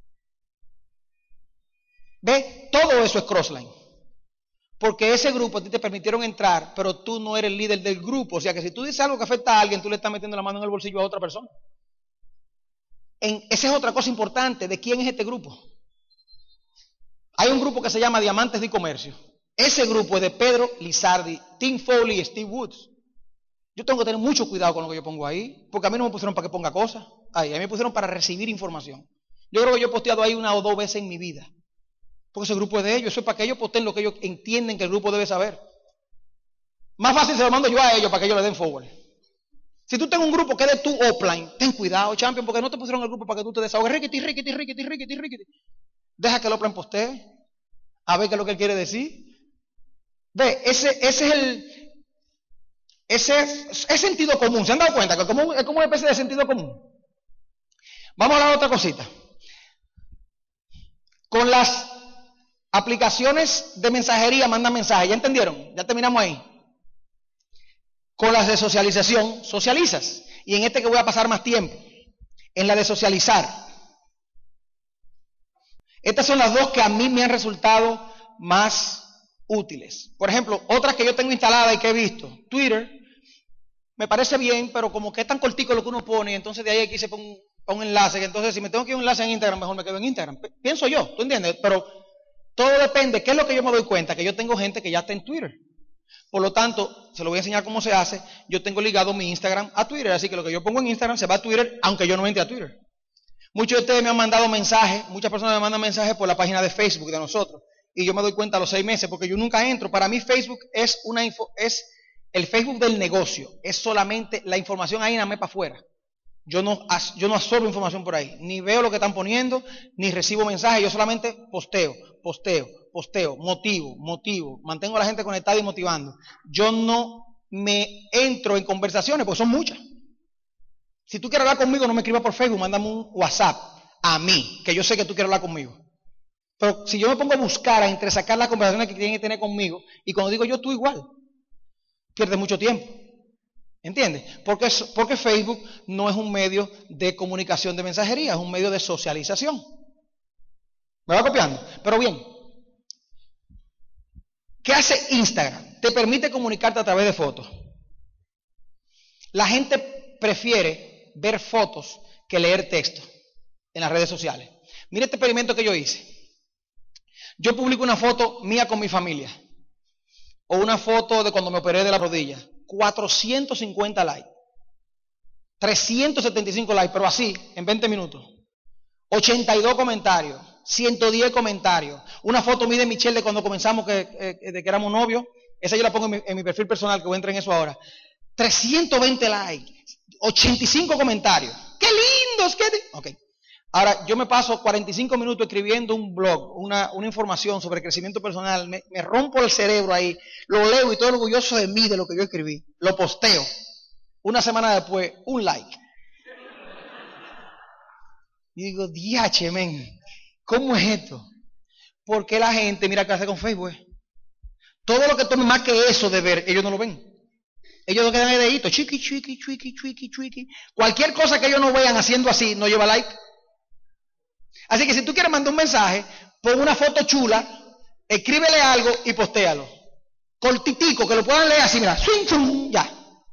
[SPEAKER 2] ¿Ves? Todo eso es crossline. Porque ese grupo a ti te permitieron entrar, pero tú no eres el líder del grupo. O sea que si tú dices algo que afecta a alguien, tú le estás metiendo la mano en el bolsillo a otra persona. Esa es otra cosa importante. ¿De quién es este grupo? Hay un grupo que se llama Diamantes de Comercio. Ese grupo es de Pedro Lizardi, Tim Foley y Steve Woods. Yo tengo que tener mucho cuidado con lo que yo pongo ahí, porque a mí no me pusieron para que ponga cosas. A mí me pusieron para recibir información. Yo creo que yo he posteado ahí 1 o 2 veces en mi vida. Porque ese grupo es de ellos, eso es para que ellos posteen lo que ellos entienden que el grupo debe saber. Más fácil se lo mando yo a ellos para que ellos le den forward. Si tú tengas un grupo que es de tu offline, ten cuidado, champion, porque no te pusieron el grupo para que tú te desahogues. Riquiti. Deja que el offline postee, a ver qué es lo que él quiere decir. Ve, ese es sentido común. ¿Se han dado cuenta que es como una especie de sentido común? Vamos a hablar de otra cosita. Con las aplicaciones de mensajería mandan mensajes, ¿ya entendieron? Ya terminamos ahí. Con las de socialización, socializas. Y en que voy a pasar más tiempo, en la de socializar. Estas son las dos que a mí me han resultado más útiles. Por ejemplo, otras que yo tengo instaladas y que he visto. Twitter, me parece bien, pero como que es tan cortico lo que uno pone, entonces de ahí aquí se pone un enlace, que entonces si me tengo que ir a un enlace en Instagram, mejor me quedo en Instagram. Pienso yo, ¿tú entiendes? Pero todo depende. ¿Qué es lo que yo me doy cuenta? Que yo tengo gente que ya está en Twitter. Por lo tanto, se lo voy a enseñar cómo se hace. Yo tengo ligado mi Instagram a Twitter, así que lo que yo pongo en Instagram se va a Twitter, aunque yo no entre a Twitter. Muchos de ustedes me han mandado mensajes, muchas personas me mandan mensajes por la página de Facebook de nosotros, y yo me doy cuenta a los 6 meses, porque yo nunca entro. Para mí Facebook es el Facebook del negocio, es solamente la información ahí nada más para afuera. Yo no absorbo información por ahí, ni veo lo que están poniendo, ni recibo mensajes, yo solamente posteo, motivo, mantengo a la gente conectada y motivando. Yo no me entro en conversaciones, porque son muchas. Si tú quieres hablar conmigo, no me escribas por Facebook, mándame un WhatsApp a mí, que yo sé que tú quieres hablar conmigo. Pero si yo me pongo a buscar, a entresacar las conversaciones que tienen que tener conmigo, y cuando digo yo, tú igual, pierdes mucho tiempo. ¿Entiendes? Porque Facebook no es un medio de comunicación de mensajería, es un medio de socialización. ¿Me va copiando? Pero bien, ¿qué hace Instagram? Te permite comunicarte a través de fotos. La gente prefiere ver fotos que leer texto en las redes sociales. Mira este experimento que yo hice. Yo publico una foto mía con mi familia o una foto de cuando me operé de la rodilla. 450 likes. 375 likes, pero así, en 20 minutos. 82 comentarios. 110 comentarios. Una foto mía de Michelle de cuando comenzamos, de que éramos novios. Esa yo la pongo en mi perfil personal, que voy a entrar en eso ahora. 320 likes. 85 comentarios. ¡Qué lindos! Ok. Ahora, yo me paso 45 minutos escribiendo un blog, una información sobre crecimiento personal. Me rompo el cerebro ahí. Lo leo y estoy orgulloso de mí, de lo que yo escribí. Lo posteo. Una semana después, un like. Y digo, diache, men. ¿Cómo es esto? Porque la gente, mira qué hace con Facebook. Todo lo que tome más que eso de ver, ellos no lo ven. Ellos no quedan ahí deditos, chiqui. Cualquier cosa que ellos no vean haciendo así, no lleva like. Así que si tú quieres mandar un mensaje, pon una foto chula, escríbele algo y postéalo. Cortitico, que lo puedan leer así, mira, ya.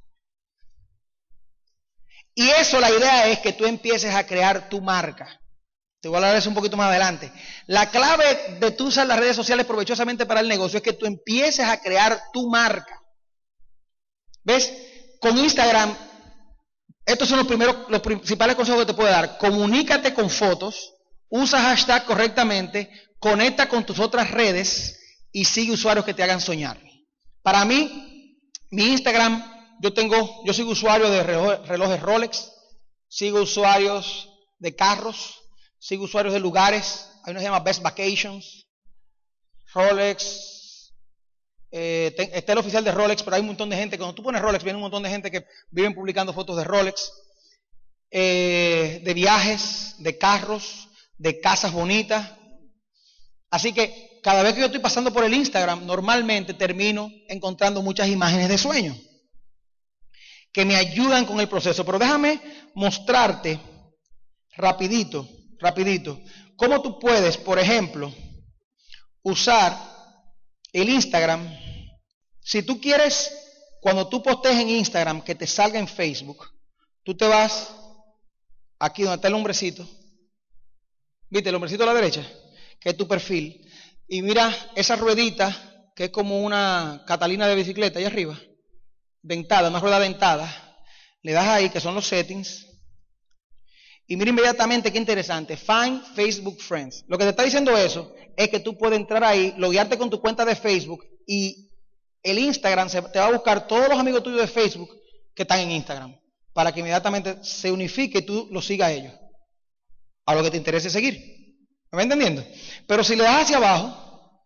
[SPEAKER 2] Y eso, la idea es que tú empieces a crear tu marca. Te voy a hablar de eso un poquito más adelante. La clave de tú usar las redes sociales provechosamente para el negocio es que tú empieces a crear tu marca. ¿Ves? Con Instagram, estos son los principales consejos que te puedo dar. Comunícate con fotos, usa hashtag correctamente, conecta con tus otras redes y sigue usuarios que te hagan soñar. Para mí, mi Instagram, yo sigo usuarios de relojes Rolex, sigo usuarios de carros, sigo usuarios de lugares. Hay uno que se llama Best Vacations, Rolex. Está el oficial de Rolex, pero hay un montón de gente. Cuando tú pones Rolex, viene un montón de gente que viven publicando fotos de Rolex, de viajes, de carros, de casas bonitas. Así que cada vez que yo estoy pasando por el Instagram, normalmente termino encontrando muchas imágenes de sueño que me ayudan con el proceso. Pero déjame mostrarte rapidito, cómo tú puedes, por ejemplo, usar el Instagram. Si tú quieres, cuando tú postees en Instagram, que te salga en Facebook, tú te vas aquí donde está el hombrecito. ¿Viste el hombrecito a la derecha? Que es tu perfil. Y mira esa ruedita, que es como una Catalina de bicicleta, ahí arriba. Dentada, una rueda dentada. Le das ahí, que son los settings. Y mira inmediatamente qué interesante. Find Facebook Friends. Lo que te está diciendo eso es que tú puedes entrar ahí, loguearte con tu cuenta de Facebook y el Instagram te va a buscar todos los amigos tuyos de Facebook que están en Instagram para que inmediatamente se unifique y tú los sigas a ellos. A lo que te interese seguir. ¿Me va entendiendo? Pero si le das hacia abajo,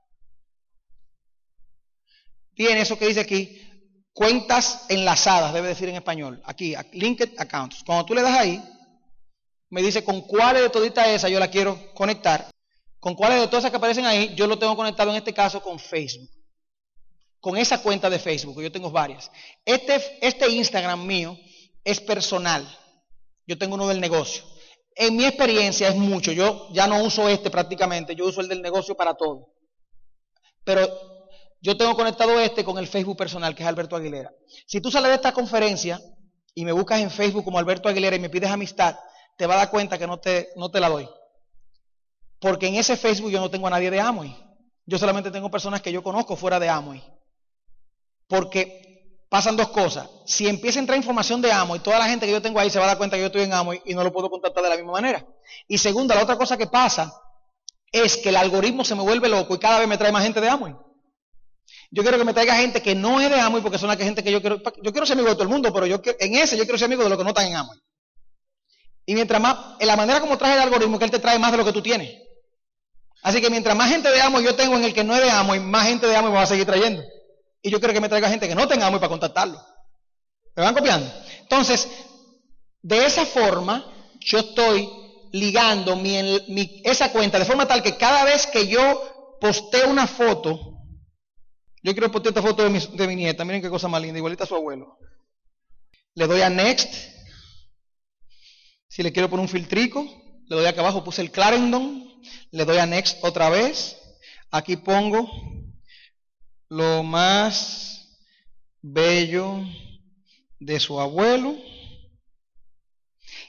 [SPEAKER 2] viene eso que dice aquí, cuentas enlazadas, debe decir en español. Aquí, linked accounts. Cuando tú le das ahí, me dice con cuáles de toditas esas yo la quiero conectar. Con cuáles de todas esas que aparecen ahí, yo lo tengo conectado en este caso con Facebook. Con esa cuenta de Facebook, yo tengo varias. Este Instagram mío es personal. Yo tengo uno del negocio. En mi experiencia es mucho. Yo ya no uso prácticamente. Yo uso el del negocio para todo. Pero yo tengo conectado con el Facebook personal, que es Alberto Aguilera. Si tú sales de esta conferencia y me buscas en Facebook como Alberto Aguilera y me pides amistad, te vas a dar cuenta que no te la doy. Porque en ese Facebook yo no tengo a nadie de Amway. Yo solamente tengo personas que yo conozco fuera de Amway. Porque pasan dos cosas. Si empieza a entrar información de Amway, toda la gente que yo tengo ahí se va a dar cuenta que yo estoy en Amway y no lo puedo contactar de la misma manera. Y segunda, la otra cosa que pasa es que el algoritmo se me vuelve loco y cada vez me trae más gente de Amway. Yo quiero que me traiga gente que no es de Amway porque son la gente que yo quiero. Yo quiero ser amigo de todo el mundo, pero yo quiero ser amigo de los que no están en Amway. Y mientras más, en la manera como trae el algoritmo, que él te trae más de lo que tú tienes. Así que mientras más gente de Amway yo tengo en el que no es de Amway, más gente de Amway me va a seguir trayendo. Y yo quiero que me traiga gente que no tenga Amway para contactarlo. ¿Me van copiando? Entonces, de esa forma, yo estoy ligando esa cuenta de forma tal que cada vez que yo posteo una foto, yo quiero postear esta foto de mi nieta, miren qué cosa más linda, igualita a su abuelo. Le doy a Next. Si le quiero poner un filtrico, le doy acá abajo, puse el Clarendon, le doy a Next otra vez. Aquí pongo lo más bello de su abuelo.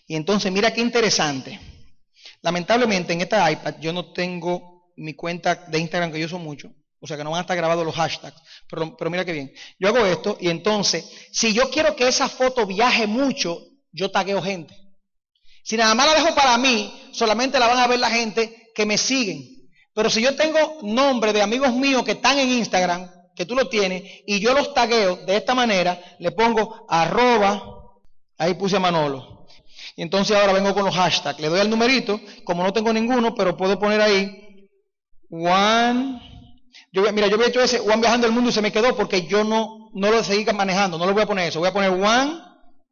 [SPEAKER 2] Y entonces, mira qué interesante. Lamentablemente en esta iPad yo no tengo mi cuenta de Instagram, que yo uso mucho, o sea que no van a estar grabados los hashtags, pero mira qué bien. Yo hago esto y entonces, si yo quiero que esa foto viaje mucho, yo tagueo gente. Si nada más la dejo para mí, solamente la van a ver la gente que me siguen. Pero si yo tengo nombre de amigos míos que están en Instagram, que tú lo tienes, y yo los tagueo de esta manera, le pongo @, ahí puse a Manolo. Y entonces ahora vengo con los hashtags, le doy al numerito, como no tengo ninguno, pero puedo poner ahí, Juan. Mira, yo había hecho ese Juan viajando el mundo y se me quedó porque yo no lo seguí manejando, no le voy a poner eso, voy a poner One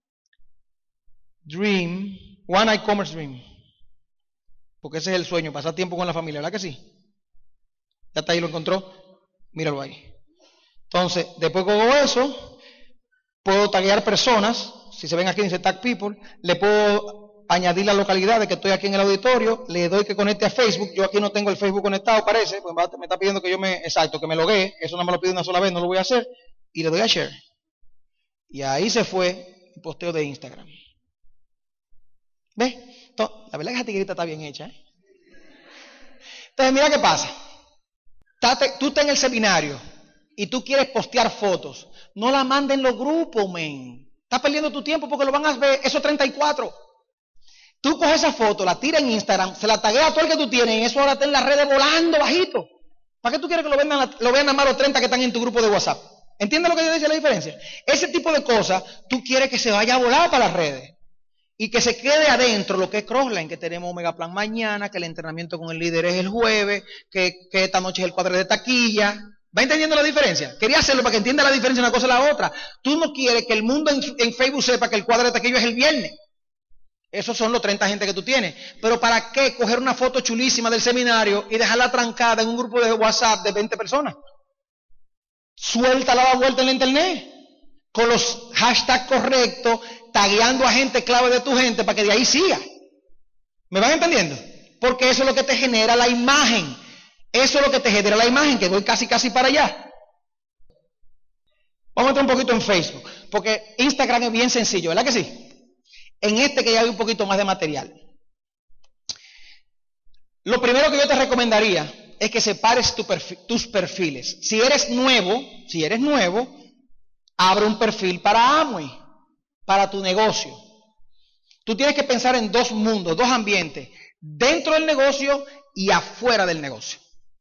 [SPEAKER 2] Dream, One e-commerce Dream. Porque ese es el sueño, pasar tiempo con la familia, ¿verdad que sí? Ya está ahí, lo encontró, míralo ahí. Entonces, después que hago eso, puedo taguear personas, si se ven aquí dice tag people, le puedo añadir la localidad de que estoy aquí en el auditorio, le doy que conecte a Facebook, yo aquí no tengo el Facebook conectado parece, pues me está pidiendo que que me loguee, eso no me lo pide una sola vez, no lo voy a hacer, y le doy a share. Y ahí se fue el posteo de Instagram. ¿Ves? Entonces, la verdad es que esa tiguerita está bien hecha, ¿eh? Entonces, mira qué pasa. Tú estás en el seminario y tú quieres postear fotos. No la manden en los grupos, men. Estás perdiendo tu tiempo porque lo van a ver esos 34. Tú coges esa foto, la tiras en Instagram, se la taguea a todo el que tú tienes y eso ahora está en las redes volando bajito. ¿Para qué tú quieres que lo vean nada más los 30 que están en tu grupo de WhatsApp? ¿Entiendes lo que yo dice la diferencia? Ese tipo de cosas tú quieres que se vaya a volar para las redes. Y que se quede adentro lo que es Crossline, que tenemos Omega Plan mañana, que el entrenamiento con el líder es el jueves, que esta noche es el cuadro de taquilla. ¿Va entendiendo la diferencia? Quería hacerlo para que entienda la diferencia una cosa y la otra. Tú no quieres que el mundo en Facebook sepa que el cuadro de taquilla es el viernes. Esos son los 30 gente que tú tienes. Pero ¿para qué coger una foto chulísima del seminario y dejarla trancada en un grupo de WhatsApp de 20 personas? Suéltala a la vuelta en la internet. Con los hashtags correctos, tagueando a gente clave de tu gente para que de ahí siga. ¿Me van entendiendo? Porque eso es lo que te genera la imagen. Eso es lo que te genera la imagen, que voy casi para allá. Vamos a entrar un poquito en Facebook, porque Instagram es bien sencillo, ¿verdad que sí? En este que ya hay un poquito más de material. Lo primero que yo te recomendaría es que separes tus perfiles. Si eres nuevo, abre un perfil para Amway, para tu negocio. Tú tienes que pensar en dos mundos, dos ambientes, dentro del negocio y afuera del negocio.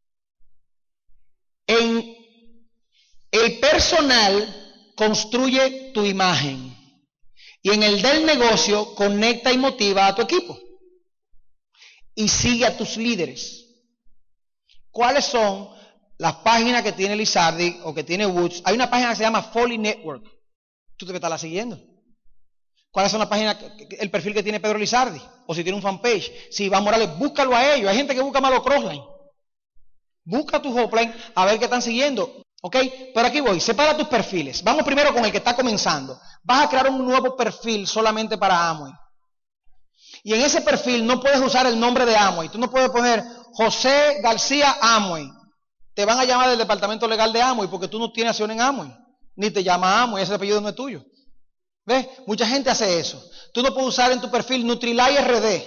[SPEAKER 2] En el personal construye tu imagen y en el del negocio conecta y motiva a tu equipo y sigue a tus líderes. ¿Cuáles son las páginas que tiene Lizardi o que tiene Woods? Hay una página que se llama Foley Network. Tú debes estarla siguiendo. ¿Cuáles son las páginas, el perfil que tiene Pedro Lizardi? O si tiene un fanpage. Si Iván Morales, búscalo a ellos. Hay gente que busca más los Crossline. Busca tu hotline a ver qué están siguiendo. ¿Ok? Pero aquí voy. Separa tus perfiles. Vamos primero con el que está comenzando. Vas a crear un nuevo perfil solamente para Amway. Y en ese perfil no puedes usar el nombre de Amway. Tú no puedes poner José García Amway. Te van a llamar del departamento legal de Amway porque tú no tienes acción en Amway. Ni te llama Amway, ese apellido no es tuyo. ¿Ves? Mucha gente hace eso. Tú no puedes usar en tu perfil Nutrilite RD.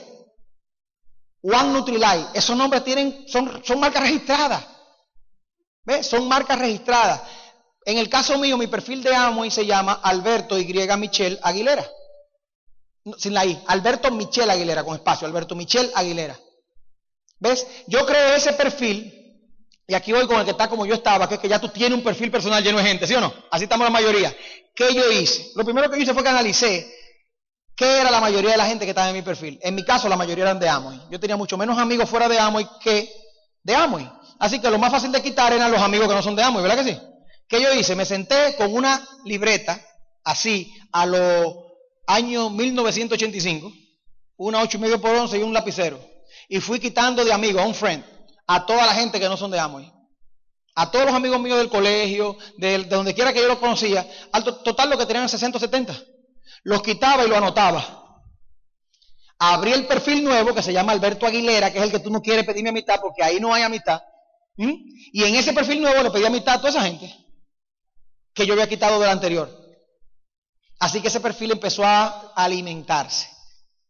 [SPEAKER 2] One Nutrilite. Esos nombres son marcas registradas. ¿Ves? Son marcas registradas. En el caso mío, mi perfil de Amway se llama Alberto Y. Michel Aguilera. Sin la I. Alberto Michel Aguilera, con espacio. Alberto Michel Aguilera. ¿Ves? Yo creé ese perfil. Y aquí voy con el que está como yo estaba, que es que ya tú tienes un perfil personal lleno de gente, ¿sí o no? Así estamos la mayoría. ¿Qué yo hice? Lo primero que yo hice fue que analicé qué era la mayoría de la gente que estaba en mi perfil. En mi caso, la mayoría eran de Amway. Yo tenía mucho menos amigos fuera de Amway que de Amway. Así que lo más fácil de quitar eran los amigos que no son de Amway, ¿verdad que sí? ¿Qué yo hice? Me senté con una libreta, así, a los años 1985, una 8,5 por 11 y un lapicero. Y fui quitando de amigos, a un friend, a toda la gente que no son de Amway. A todos los amigos míos del colegio, de donde quiera que yo los conocía, al total lo que tenían 60 o 70. Los quitaba y lo anotaba. Abrí el perfil nuevo que se llama Alberto Aguilera, que es el que tú no quieres pedirme amistad porque ahí no hay amistad. Y en ese perfil nuevo le pedí amistad a toda esa gente que yo había quitado del anterior. Así que ese perfil empezó a alimentarse.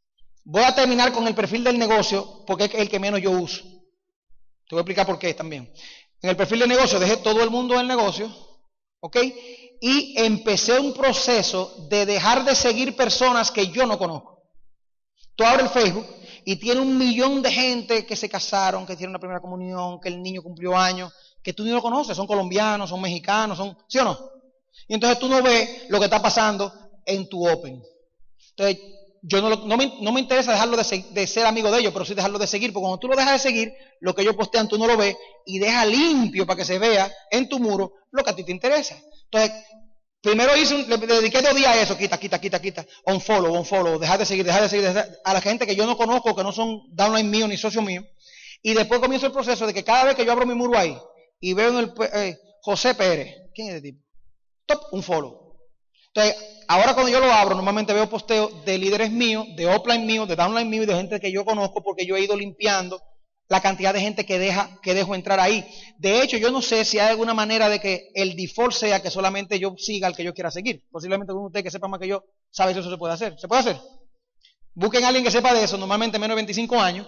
[SPEAKER 2] Voy a terminar con el perfil del negocio porque es el que menos yo uso. Te voy a explicar por qué también. En el perfil del negocio dejé todo el mundo del negocio, ¿ok? Y empecé un proceso de dejar de seguir personas que yo no conozco. Tú abres el Facebook y tiene 1 millón de gente que se casaron, que hicieron la primera comunión, que el niño cumplió años, que tú ni lo conoces, son colombianos, son mexicanos, ¿sí o no? Y entonces tú no ves lo que está pasando en tu Open. Entonces, yo no me interesa dejarlo de ser amigo de ellos, pero sí dejarlo de seguir, porque cuando tú lo dejas de seguir, lo que ellos postean tú no lo ves y deja limpio para que se vea en tu muro lo que a ti te interesa. Entonces, primero le dediqué 2 días a eso, quita, unfollow, dejar de seguir a la gente que yo no conozco, que no son downline mío ni socios míos, y después comienzo el proceso de que cada vez que yo abro mi muro ahí y veo en el José Pérez, ¿quién es ese tipo? Top, un follow. Entonces, ahora cuando yo lo abro, normalmente veo posteos de líderes míos, de offline míos, de downline míos y de gente que yo conozco porque yo he ido limpiando la cantidad de gente que dejo entrar ahí. De hecho, yo no sé si hay alguna manera de que el default sea que solamente yo siga al que yo quiera seguir. Posiblemente uno de ustedes que sepa más que yo sabe si eso se puede hacer. ¿Se puede hacer? Busquen a alguien que sepa de eso, normalmente menos de 25 años,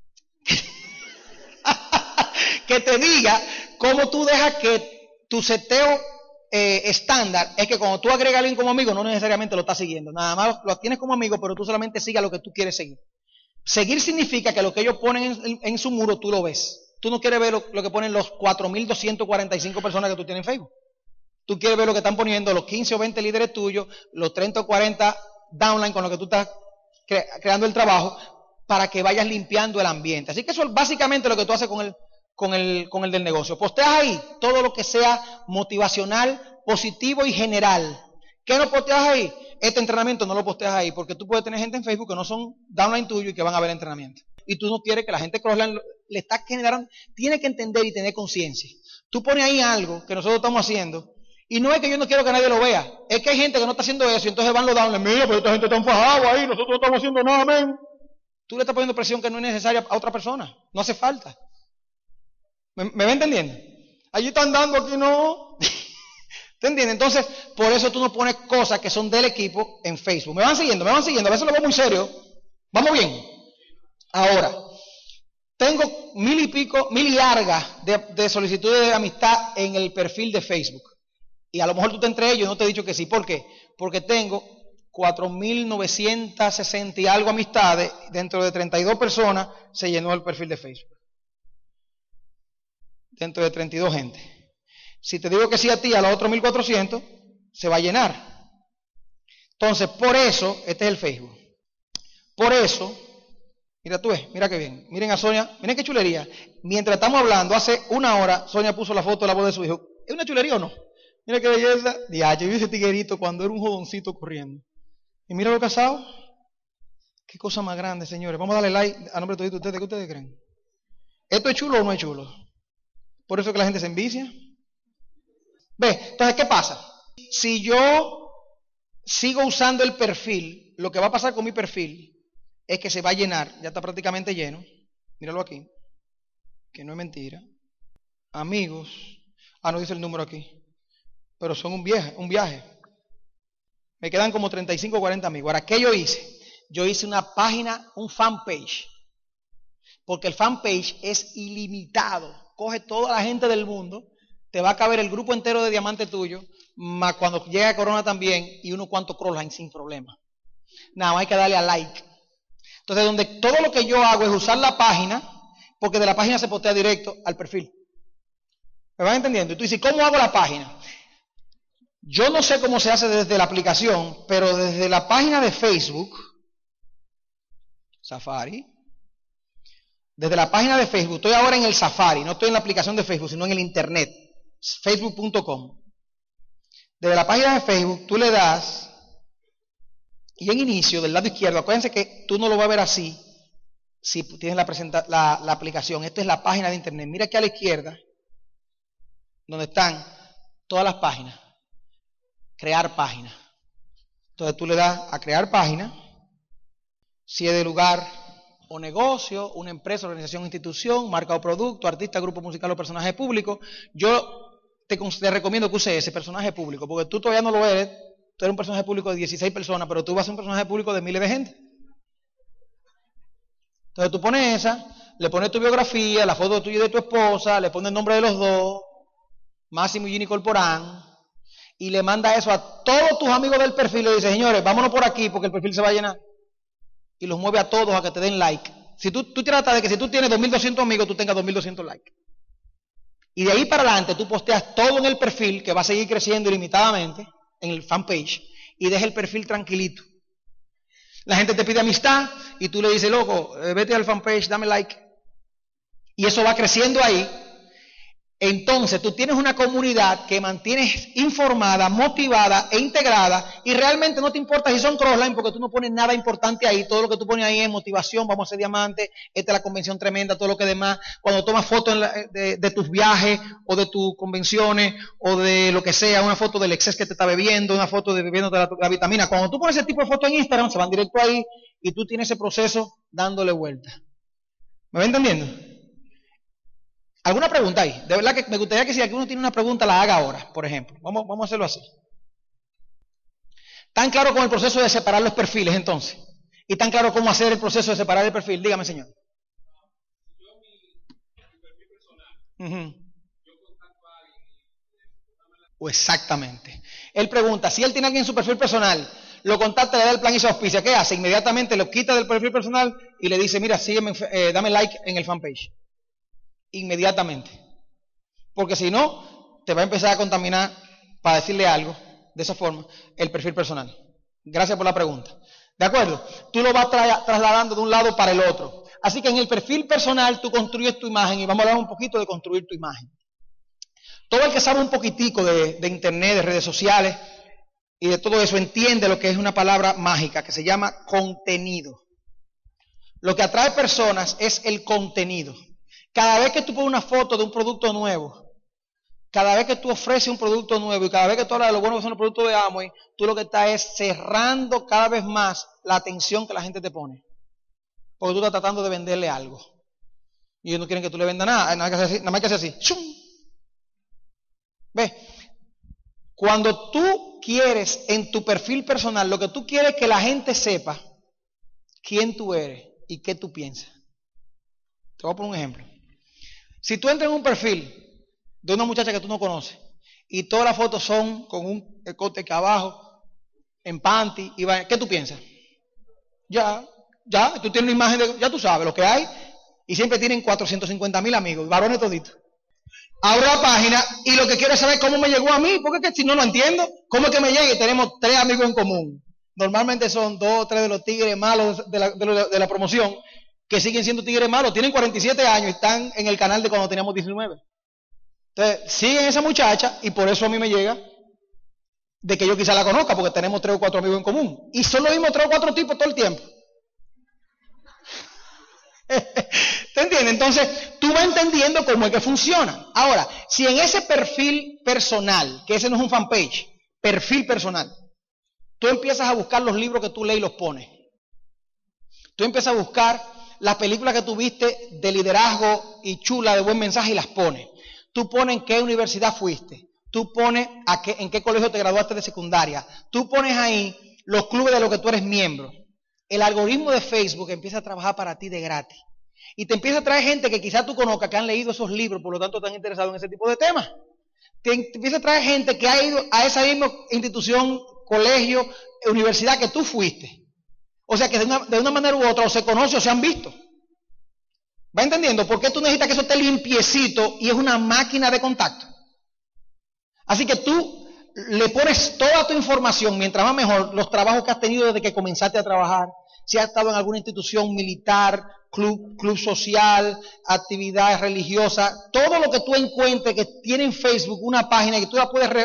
[SPEAKER 2] que te diga cómo tú dejas que tu seteo estándar es que cuando tú agregas a alguien como amigo, no necesariamente lo estás siguiendo. Nada más lo tienes como amigo, pero tú solamente sigas lo que tú quieres seguir. Seguir significa que lo que ellos ponen en su muro, tú lo ves. Tú no quieres ver lo que ponen los 4.245 personas que tú tienes en Facebook. Tú quieres ver lo que están poniendo los 15 o 20 líderes tuyos, los 30 o 40 downline con los que tú estás creando el trabajo, para que vayas limpiando el ambiente. Así que eso es básicamente lo que tú haces con el del negocio. Posteas ahí todo lo que sea motivacional, positivo y general. ¿Qué no posteas ahí? Este entrenamiento no lo posteas ahí, porque tú puedes tener gente en Facebook que no son downline tuyo y que van a ver entrenamiento. Y tú no quieres que la gente crossline le está generando, tiene que entender y tener conciencia. Tú pones ahí algo que nosotros estamos haciendo, y no es que yo no quiero que nadie lo vea, es que hay gente que no está haciendo eso, y entonces van los downline, mira, pero esta gente está enfajada ahí, nosotros no estamos haciendo nada, men. Tú le estás poniendo presión que no es necesaria a otra persona, no hace falta. ¿Me va entendiendo? Allí están dando, aquí no. ¿Te entiendes? Entonces, por eso tú no pones cosas que son del equipo en Facebook. Me van siguiendo, a veces lo veo muy serio. ¿Vamos bien? Ahora, tengo 1,000 y pico, 1,000 y largas de solicitudes de amistad en el perfil de Facebook. Y a lo mejor tú te entre ellos, no te he dicho que sí. ¿Por qué? Porque tengo 4.960 y algo amistades, dentro de 32 personas se llenó el perfil de Facebook. Dentro de 32 gente. Si te digo que sí a ti, a los otros 1.400, se va a llenar. Entonces, por eso, este es el Facebook. Por eso, mira tú mira qué bien. Miren a Sonia, miren qué chulería. Mientras estamos hablando, hace 1 hora, Sonia puso la foto de la voz de su hijo. ¿Es una chulería o no? Mira qué belleza. Yo vi ese tiguerito cuando era un jovencito corriendo. Y mira lo casado. Qué cosa más grande, señores. Vamos a darle like a nombre de todos ustedes. ¿Qué ustedes creen? ¿Esto es chulo o no es chulo? Por eso que la gente se envicia. Ve, entonces, ¿qué pasa? Si yo sigo usando el perfil, lo que va a pasar con mi perfil es que se va a llenar, ya está prácticamente lleno. Míralo aquí, que no es mentira. Amigos, no dice el número aquí, pero son un viaje. Me quedan como 35 o 40 amigos. Ahora, ¿qué yo hice? Yo hice una página, un fanpage, porque el fanpage es ilimitado. Coge toda la gente del mundo, te va a caber el grupo entero de diamante tuyo, más cuando llegue a Corona también, y unos cuantos crossline sin problema. Nada más hay que darle a like. Entonces, donde todo lo que yo hago es usar la página, porque de la página se postea directo al perfil. ¿Me van entendiendo? Y tú dices, ¿cómo hago la página? Yo no sé cómo se hace desde la aplicación, pero desde la página de Facebook, Safari, desde la página de Facebook, estoy ahora en el Safari, no estoy en la aplicación de Facebook, sino en el internet, facebook.com. Desde la página de Facebook, tú le das, y en inicio, del lado izquierdo, acuérdense que tú no lo vas a ver así, si tienes la aplicación. Esto es la página de internet. Mira aquí a la izquierda, donde están todas las páginas. Crear página. Entonces tú le das a crear página, si es de lugar o negocio, una empresa, organización, institución, marca o producto, artista, grupo musical o personaje público. Yo te recomiendo que uses ese personaje público, porque tú todavía no lo eres. Tú eres un personaje público de 16 personas, pero tú vas a ser un personaje público de miles de gente. Entonces tú pones esa, le pones tu biografía, la foto tuya y de tu esposa, le pones el nombre de los dos, Máximo y Ginny Corporán, y le manda eso a todos tus amigos del perfil, le dice, señores, vámonos por aquí porque el perfil se va a llenar. Y los mueve a todos a que te den like. Si tú tratas de que si tú tienes 2.200 amigos, tú tengas 2.200 likes. Y de ahí para adelante tú posteas todo en el perfil, que va a seguir creciendo ilimitadamente, en el fanpage, y deja el perfil tranquilito. La gente te pide amistad, y tú le dices, loco, vete al fanpage, dame like. Y eso va creciendo ahí. Entonces tú tienes una comunidad que mantienes informada, motivada e integrada, y realmente no te importa si son crossline porque tú no pones nada importante ahí. Todo lo que tú pones ahí es motivación, vamos a ser diamantes, esta es la convención tremenda, todo lo que demás. Cuando tomas fotos de tus viajes o de tus convenciones o de lo que sea, una foto del exceso que te está bebiendo, una foto de bebiendo la vitamina, cuando tú pones ese tipo de fotos en Instagram se van directo ahí y tú tienes ese proceso dándole vuelta. ¿Me va entendiendo? ¿Alguna pregunta ahí? De verdad que me gustaría que si alguno tiene una pregunta la haga ahora, por ejemplo. Vamos a hacerlo así. ¿Tan claro con el proceso de separar los perfiles entonces? ¿Y tan claro cómo hacer el proceso de separar el perfil? Dígame, señor.
[SPEAKER 3] Yo mi perfil personal, yo contacto a alguien.
[SPEAKER 2] Exactamente. Él pregunta, si él tiene a alguien en su perfil personal, lo contacta, le da el plan y se auspicia, ¿qué hace? Inmediatamente lo quita del perfil personal y le dice, mira, sígueme, dame like en el fanpage. Inmediatamente. Porque si no, te va a empezar a contaminar, para decirle algo, de esa forma, el perfil personal. Gracias por la pregunta. ¿De acuerdo? Tú lo vas trasladando de un lado para el otro. Así que en el perfil personal tú construyes tu imagen, y vamos a hablar un poquito de construir tu imagen. Todo el que sabe un poquitico de internet, de redes sociales y de todo eso, entiende lo que es una palabra mágica que se llama contenido. Lo que atrae personas es el contenido. Cada vez que tú pones una foto de un producto nuevo, cada vez que tú ofreces un producto nuevo y cada vez que tú hablas de lo bueno que son los productos de Amway, tú lo que estás es cerrando cada vez más la atención que la gente te pone. Porque tú estás tratando de venderle algo. Y ellos no quieren que tú le vendas nada, nada más que hacer así. ¡Shum! ¿Ves? Cuando tú quieres en tu perfil personal, lo que tú quieres es que la gente sepa quién tú eres y qué tú piensas. Te voy a poner un ejemplo. Si tú entras en un perfil de una muchacha que tú no conoces y todas las fotos son con un escote acá abajo, en panty, y ¿qué tú piensas? Ya, tú tienes una imagen de, ya tú sabes lo que hay, y siempre tienen 450,000 amigos, varones toditos. Abro la página y lo que quiero es saber cómo me llegó a mí, porque es que si no lo entiendo, ¿cómo es que me llega? Y tenemos 3 amigos en común. Normalmente son 2 o 3 de los tigres malos de la promoción, que siguen siendo tigres malos, tienen 47 años y están en el canal de cuando teníamos 19. Entonces, siguen esa muchacha y por eso a mí me llega de que yo quizá la conozca, porque tenemos 3 o 4 amigos en común. Y son los mismos 3 o 4 tipos todo el tiempo. ¿Te entiendes? Entonces, tú vas entendiendo cómo es que funciona. Ahora, si en ese perfil personal, que ese no es un fanpage, perfil personal, tú empiezas a buscar los libros que tú lees y los pones. Tú empiezas a buscar las películas que tú viste de liderazgo y chula, de buen mensaje, y las pones. Tú pones en qué universidad fuiste. Tú pones en qué colegio te graduaste de secundaria. Tú pones ahí los clubes de los que tú eres miembro. El algoritmo de Facebook empieza a trabajar para ti de gratis. Y te empieza a traer gente que quizás tú conozcas, que han leído esos libros, por lo tanto están interesados en ese tipo de temas. Te empieza a traer gente que ha ido a esa misma institución, colegio, universidad que tú fuiste. O sea que de una manera u otra o se conoce o se han visto. ¿Va entendiendo? Porque tú necesitas que eso esté limpiecito y es una máquina de contacto. Así que tú le pones toda tu información, mientras más mejor, los trabajos que has tenido desde que comenzaste a trabajar, si has estado en alguna institución militar, club social, actividades religiosas, todo lo que tú encuentres que tiene en Facebook una página que tú la puedes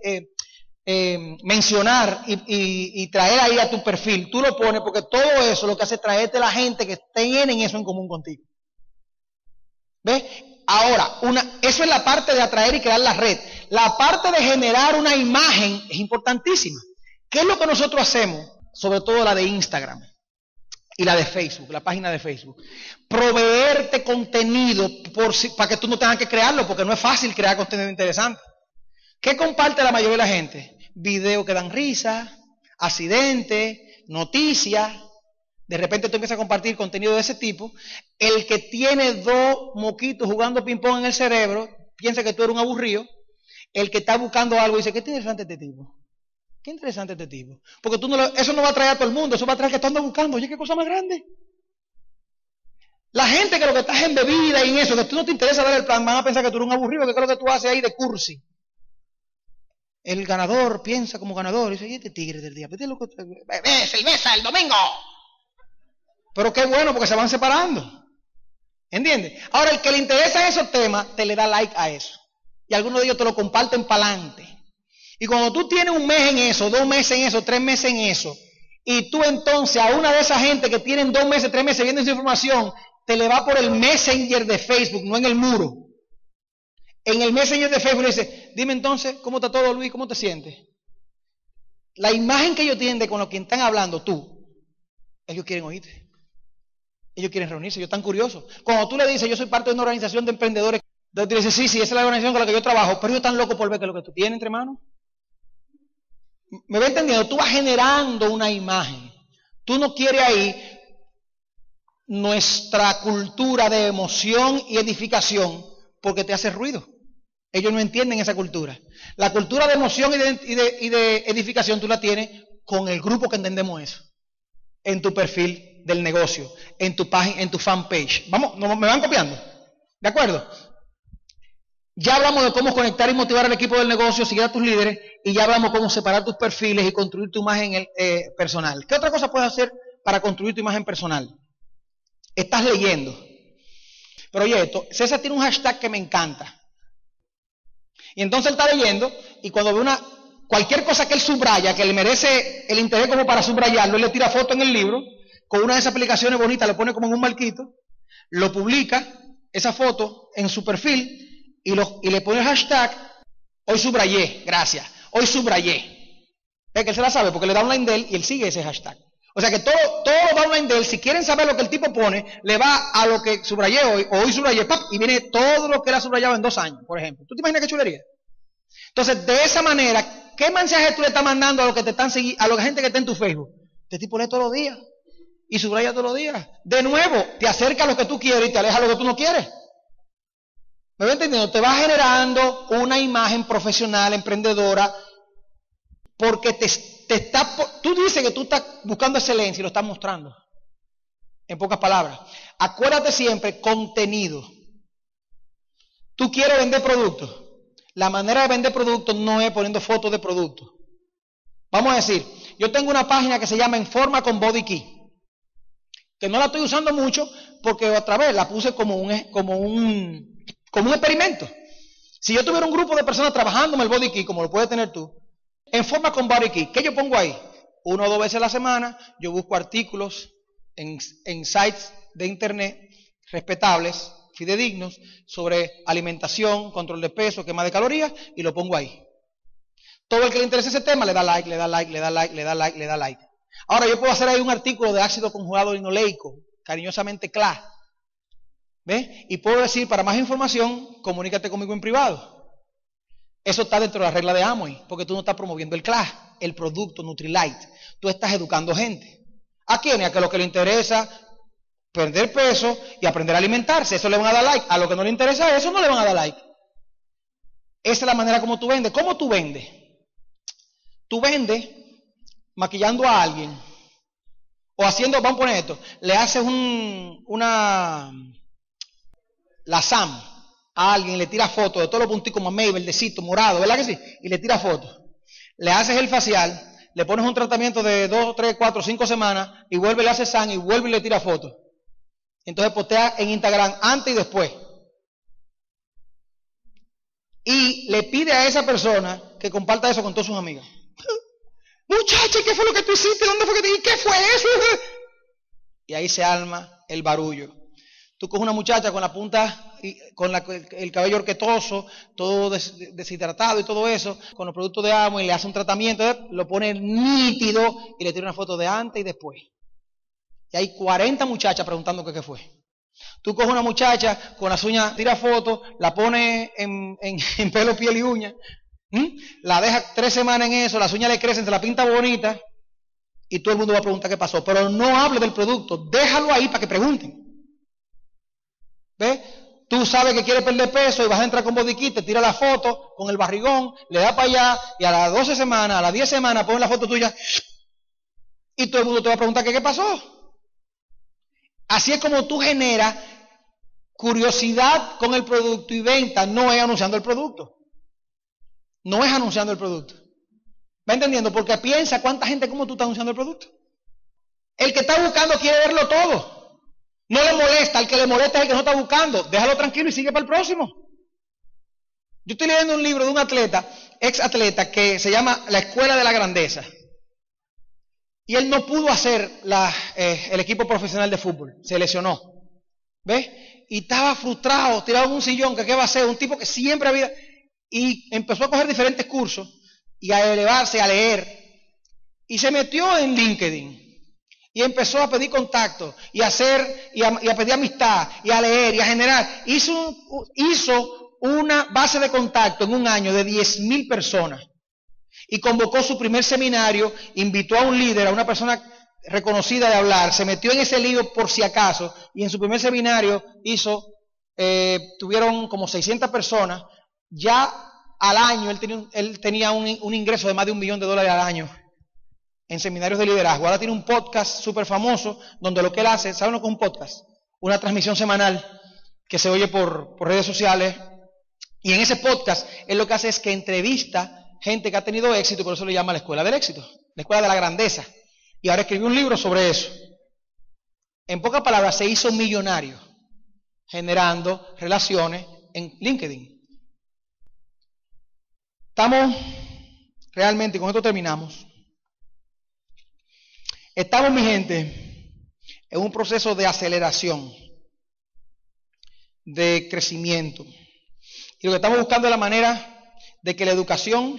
[SPEAKER 2] mencionar y traer ahí a tu perfil, tú lo pones porque todo eso lo que hace es traerte la gente que tienen eso en común contigo. ¿Ves? Ahora, eso es la parte de atraer y crear la red. La parte de generar una imagen es importantísima. ¿Qué es lo que nosotros hacemos? Sobre todo la de Instagram y la de Facebook, la página de Facebook. Proveerte contenido para que tú no tengas que crearlo, porque no es fácil crear contenido interesante. ¿Qué comparte la mayoría de la gente? Videos que dan risa, accidentes, noticias. De repente tú empiezas a compartir contenido de ese tipo. El que tiene 2 moquitos jugando ping-pong en el cerebro, piensa que tú eres un aburrido. El que está buscando algo dice, qué interesante este tipo. Qué interesante este tipo. Porque eso no va a traer a todo el mundo, eso va a traer al que tú andas buscando. Oye, qué cosa más grande. La gente que lo que estás en bebida y en eso, que tú no te interesa ver el plan, van a pensar que tú eres un aburrido, que es lo que tú haces ahí de cursi. El ganador piensa como ganador. Y dice, ¿y este tigre del día? Cerveza el domingo. Pero qué bueno, porque se van separando. ¿Entiendes? Ahora, el que le interesa esos temas, te le da like a eso. Y algunos de ellos te lo comparten para adelante. Y cuando tú tienes 1 mes en eso, 2 meses en eso, 3 meses en eso, y tú entonces a una de esas gente que tienen 2 meses, 3 meses viendo esa información, te le va por el Messenger de Facebook, no en el muro. En el Messenger de Facebook le dice, dime entonces, ¿cómo está todo, Luis? ¿Cómo te sientes? La imagen que ellos tienen de con lo que están hablando tú, ellos quieren oírte. Ellos quieren reunirse, ellos están curiosos. Cuando tú le dices, yo soy parte de una organización de emprendedores, tú le dices, sí, esa es la organización con la que yo trabajo, pero ellos están locos por ver que lo que tú tienes entre manos. ¿Me va entendiendo? Tú vas generando una imagen. Tú no quieres ahí nuestra cultura de emoción y edificación porque te hace ruido. Ellos no entienden esa cultura. La cultura de emoción y de edificación tú la tienes con el grupo que entendemos eso. En tu perfil del negocio, en tu página, en tu fanpage. Vamos, ¿me van copiando? ¿De acuerdo? Ya hablamos de cómo conectar y motivar al equipo del negocio, seguir a tus líderes, y ya hablamos cómo separar tus perfiles y construir tu imagen personal. ¿Qué otra cosa puedes hacer para construir tu imagen personal? Estás leyendo. Pero oye, César tiene un hashtag que me encanta. Y entonces él está leyendo, y cuando ve cualquier cosa que él subraya, que le merece el interés como para subrayarlo, él le tira foto en el libro, con una de esas aplicaciones bonitas, le pone como en un marquito, lo publica, esa foto, en su perfil, y le pone el hashtag, hoy subrayé, gracias, hoy subrayé. Es que él se la sabe porque le da online de él y él sigue ese hashtag. O sea que todo lo downline de él, si quieren saber lo que el tipo pone, le va a lo que subrayé hoy, o hoy subrayé, ¡pap! Y viene todo lo que él ha subrayado en 2 años, por ejemplo. ¿Tú te imaginas qué chulería? Entonces, de esa manera, ¿qué mensaje tú le estás mandando a los que te están siguiendo, a la gente que está en tu Facebook? Este tipo lee todos los días y subraya todos los días. De nuevo, te acerca a lo que tú quieres y te aleja a lo que tú no quieres. ¿Me va entendiendo? Te va generando una imagen profesional, emprendedora, porque tú dices que tú estás buscando excelencia y lo estás mostrando. En pocas palabras. Acuérdate siempre, contenido. Tú quieres vender productos. La manera de vender productos no es poniendo fotos de productos. Vamos a decir, yo tengo una página que se llama En Forma con Body Key, que no la estoy usando mucho porque otra vez la puse como un experimento. Si yo tuviera un grupo de personas trabajando en el Body Key, como lo puedes tener tú, En Forma con Body Key, ¿qué yo pongo ahí? 1 o 2 veces a la semana, yo busco artículos en sites de internet respetables, fidedignos, sobre alimentación, control de peso, quema de calorías, y lo pongo ahí. Todo el que le interese ese tema le da like, le da like, le da like, le da like, le da like. Ahora yo puedo hacer ahí un artículo de ácido conjugado linoleico, cariñosamente CLA. ¿Ves? Y puedo decir, para más información, comunícate conmigo en privado. Eso está dentro de la regla de Amway, porque tú no estás promoviendo el CLA, el producto Nutrilite. Tú estás educando gente. ¿A quiénes? A que lo que le interesa perder peso y aprender a alimentarse. Eso le van a dar like. A lo que no le interesa eso, no le van a dar like. Esa es la manera como tú vendes. ¿Cómo tú vendes? Tú vendes maquillando a alguien. O haciendo, vamos a poner esto, le haces la SAM a alguien, le tira fotos de todos los punticos mamey, verdecito, morado, ¿verdad que sí? Y le tira fotos. Le haces el facial, le pones un tratamiento de 2, 3, 4, 5 semanas y vuelve, le hace SAM y vuelve y le tira fotos. Entonces postea en Instagram antes y después. Y le pide a esa persona que comparta eso con todas sus amigas. Muchacha, ¿qué fue lo que tú hiciste? ¿Dónde fue que te dijiste? ¿Qué fue eso? Y ahí se arma el barullo. Tú coges una muchacha con la punta, con el cabello orquetoso, todo deshidratado y todo eso, con los productos de Amway, y le hace un tratamiento, lo pone nítido y le tira una foto de antes y después. Y hay 40 muchachas preguntando qué fue. Tú coges una muchacha con las uñas, tira fotos, la pone en pelo, piel y uña, la deja 3 semanas en eso, las uñas le crecen, se la pinta bonita y todo el mundo va a preguntar qué pasó. Pero no hable del producto, déjalo ahí para que pregunten. ¿Ves? Tú sabes que quieres perder peso y vas a entrar con Body Kit, te tira la foto con el barrigón, le da para allá y a las 12 semanas, a las 10 semanas pones la foto tuya y todo el mundo te va a preguntar qué pasó. Así es como tú generas curiosidad con el producto y venta, no es anunciando el producto. No es anunciando el producto. ¿Va entendiendo? Porque piensa cuánta gente como tú estás anunciando el producto. El que está buscando quiere verlo todo. No le molesta, al que le molesta es el que no está buscando. Déjalo tranquilo y sigue para el próximo. Yo estoy leyendo un libro de un atleta, ex atleta, que se llama La Escuela de la Grandeza. Y él no pudo hacer el equipo profesional de fútbol. Se lesionó. ¿Ves? Y estaba frustrado, tirado en un sillón, que qué va a hacer, un tipo que siempre había... Y empezó a coger diferentes cursos y a elevarse, a leer. Y se metió en LinkedIn. Y empezó a pedir contacto, y a pedir amistad, y a leer, y a generar. Hizo una base de contacto en un año de 10,000 personas. Y convocó su primer seminario, invitó a un líder, a una persona reconocida de hablar, se metió en ese lío por si acaso, y en su primer seminario tuvieron como 600 personas. Ya al año él tenía un ingreso de más de $1 millón al año en seminarios de liderazgo. Ahora tiene un podcast súper famoso donde lo que él hace, ¿saben lo que es un podcast? Una transmisión semanal que se oye por redes sociales. Y en ese podcast él lo que hace es que entrevista gente que ha tenido éxito, por eso le llama la escuela del éxito, la escuela de la grandeza. Y ahora escribió un libro sobre eso. En pocas palabras, se hizo millonario generando relaciones en LinkedIn. Estamos realmente, y con esto terminamos, estamos, mi gente, en un proceso de aceleración, de crecimiento. Y lo que estamos buscando es la manera de que la educación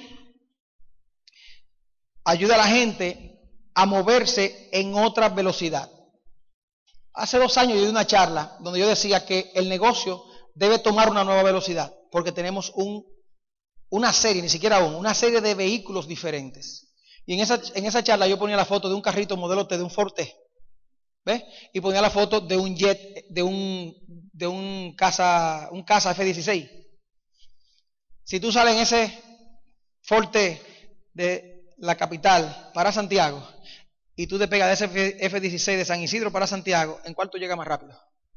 [SPEAKER 2] ayude a la gente a moverse en otra velocidad. Hace 2 años yo di una charla donde yo decía que el negocio debe tomar una nueva velocidad, porque tenemos una serie de vehículos diferentes. Y en esa charla yo ponía la foto de un carrito modelo T, de un Ford T, ¿ves? Y ponía la foto de un jet, de un caza F-16. Si tú sales en ese Ford T de la capital para Santiago y tú te pegas de ese F-16 de San Isidro para Santiago, ¿en cuál tú llegas más rápido?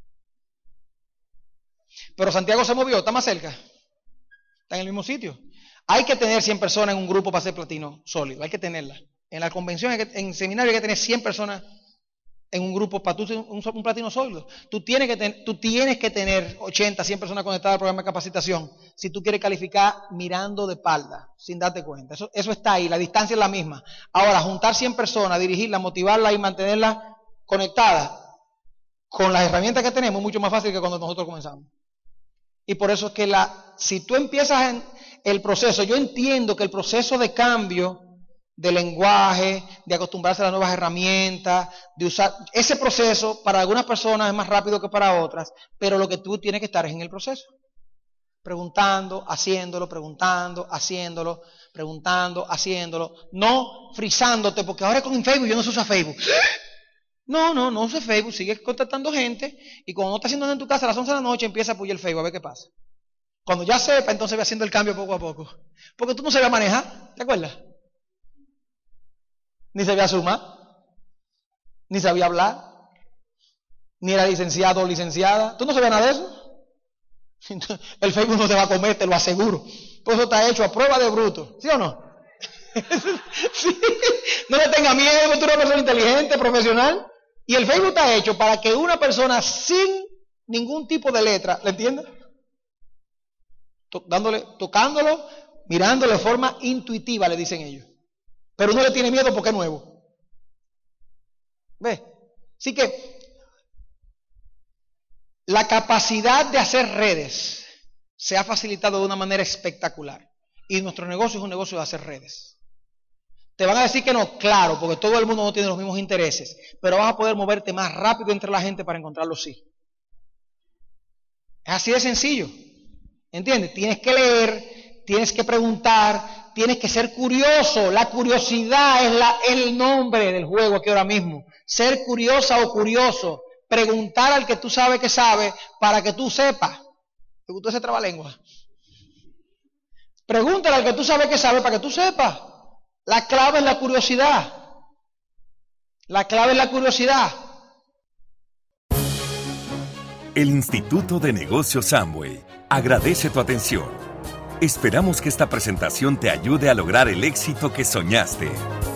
[SPEAKER 2] Pero Santiago se movió, está más cerca, está en el mismo sitio. Hay que tener 100 personas en un grupo para ser platino sólido, hay que tenerla. En la convención, en seminario hay que tener 100 personas en un grupo para tú ser un platino sólido. Tú tienes que tener 80, 100 personas conectadas al programa de capacitación si tú quieres calificar mirando de espalda, sin darte cuenta. Eso está ahí, la distancia es la misma. Ahora, juntar 100 personas, dirigirlas, motivarlas y mantenerlas conectadas con las herramientas que tenemos es mucho más fácil que cuando nosotros comenzamos. Y por eso es que si tú empiezas el proceso, yo entiendo que el proceso de cambio de lenguaje, de acostumbrarse a las nuevas herramientas, de usar ese proceso, para algunas personas es más rápido que para otras, pero lo que tú tienes que estar es en el proceso. Preguntando, haciéndolo, no frizándote, porque ahora con Facebook yo no se usa Facebook. No uses Facebook, sigues contactando gente y cuando no estás haciendo nada en tu casa a las 11 de la noche empieza a apoyar el Facebook a ver qué pasa. Cuando ya sepa, entonces ve haciendo el cambio poco a poco. Porque tú no sabías manejar, ¿te acuerdas? Ni sabía sumar, ni sabía hablar, ni era licenciado o licenciada. ¿Tú no sabías nada de eso? El Facebook no te va a comer, te lo aseguro. Por eso está hecho a prueba de bruto, ¿sí o no? Sí. No le tenga miedo, tú eres una persona inteligente, profesional. Y el Facebook está hecho para que una persona sin ningún tipo de letra, ¿le entiendes? Tocándolo, mirándolo de forma intuitiva, le dicen ellos. Pero uno le tiene miedo porque es nuevo. ¿Ves? Así que la capacidad de hacer redes se ha facilitado de una manera espectacular. Y nuestro negocio es un negocio de hacer redes. Te van a decir que no, claro, porque todo el mundo no tiene los mismos intereses, pero vas a poder moverte más rápido entre la gente para encontrar los sí. Es así de sencillo. ¿Entiendes? Tienes que leer, tienes que preguntar, tienes que ser curioso. La curiosidad es el nombre del juego aquí ahora mismo. Ser curiosa o curioso. Preguntar al que tú sabes que sabe para que tú sepas. ¿Te gustó ese trabalengua? Pregúntale al que tú sabes que sabe para que tú sepas. La clave es la curiosidad. La clave es la curiosidad.
[SPEAKER 1] El Instituto de Negocios Amway agradece tu atención. Esperamos que esta presentación te ayude a lograr el éxito que soñaste.